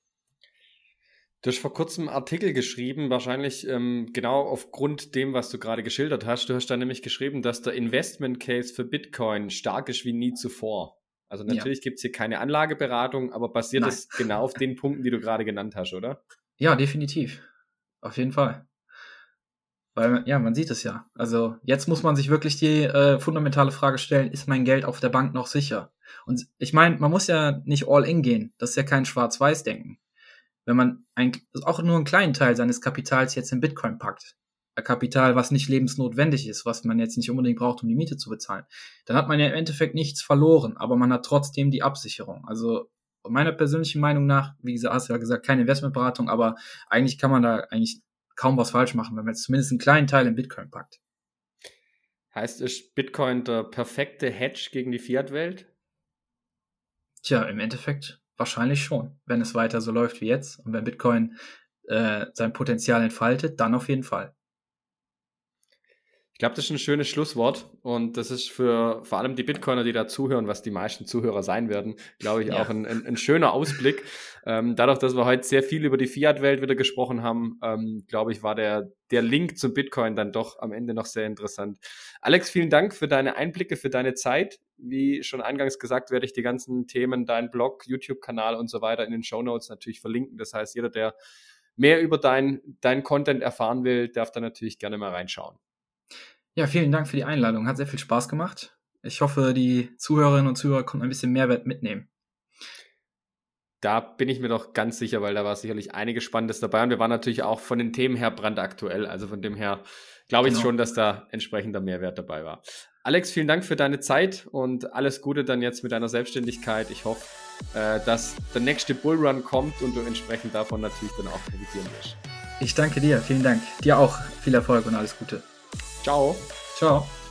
Du hast vor kurzem einen Artikel geschrieben, wahrscheinlich ähm, genau aufgrund dem, was du gerade geschildert hast. Du hast da nämlich geschrieben, dass der Investment Case für Bitcoin stark ist wie nie zuvor. Also natürlich ja. Gibt es hier keine Anlageberatung, aber basiert es genau auf den Punkten, die du gerade genannt hast, oder? Ja, definitiv. Auf jeden Fall. Weil, ja, man sieht es ja. Also jetzt muss man sich wirklich die äh, fundamentale Frage stellen, ist mein Geld auf der Bank noch sicher? Und ich meine, man muss ja nicht all in gehen. Das ist ja kein Schwarz-Weiß-Denken. Wenn man ein, auch nur einen kleinen Teil seines Kapitals jetzt in Bitcoin packt, ein Kapital, was nicht lebensnotwendig ist, was man jetzt nicht unbedingt braucht, um die Miete zu bezahlen, dann hat man ja im Endeffekt nichts verloren, aber man hat trotzdem die Absicherung. Also meiner persönlichen Meinung nach, wie gesagt, hast du ja gesagt, keine Investmentberatung, aber eigentlich kann man da eigentlich kaum was falsch machen, wenn man jetzt zumindest einen kleinen Teil in Bitcoin packt. Heißt, ist Bitcoin der perfekte Hedge gegen die Fiat-Welt? Tja, im Endeffekt wahrscheinlich schon, wenn es weiter so läuft wie jetzt und wenn Bitcoin äh, sein Potenzial entfaltet, dann auf jeden Fall. Ich glaube, das ist ein schönes Schlusswort und das ist für vor allem die Bitcoiner, die da zuhören, was die meisten Zuhörer sein werden, glaube ich, ja. auch ein, ein, ein schöner Ausblick. Ähm, dadurch, dass wir heute sehr viel über die Fiat-Welt wieder gesprochen haben, ähm, glaube ich, war der, der Link zum Bitcoin dann doch am Ende noch sehr interessant. Alex, vielen Dank für deine Einblicke, für deine Zeit. Wie schon eingangs gesagt, werde ich die ganzen Themen, deinen Blog, YouTube-Kanal und so weiter in den Shownotes natürlich verlinken. Das heißt, jeder, der mehr über dein, dein Content erfahren will, darf da natürlich gerne mal reinschauen. Ja, vielen Dank für die Einladung. Hat sehr viel Spaß gemacht. Ich hoffe, die Zuhörerinnen und Zuhörer konnten ein bisschen Mehrwert mitnehmen. Da bin ich mir doch ganz sicher, weil da war sicherlich einiges Spannendes dabei und wir waren natürlich auch von den Themen her brandaktuell. Also von dem her glaube ich genau. schon, dass da entsprechender Mehrwert dabei war. Alex, vielen Dank für deine Zeit und alles Gute dann jetzt mit deiner Selbstständigkeit. Ich hoffe, dass der nächste Bullrun kommt und du entsprechend davon natürlich dann auch profitieren wirst. Ich danke dir. Vielen Dank. Dir auch viel Erfolg und alles Gute. Ciao. Ciao.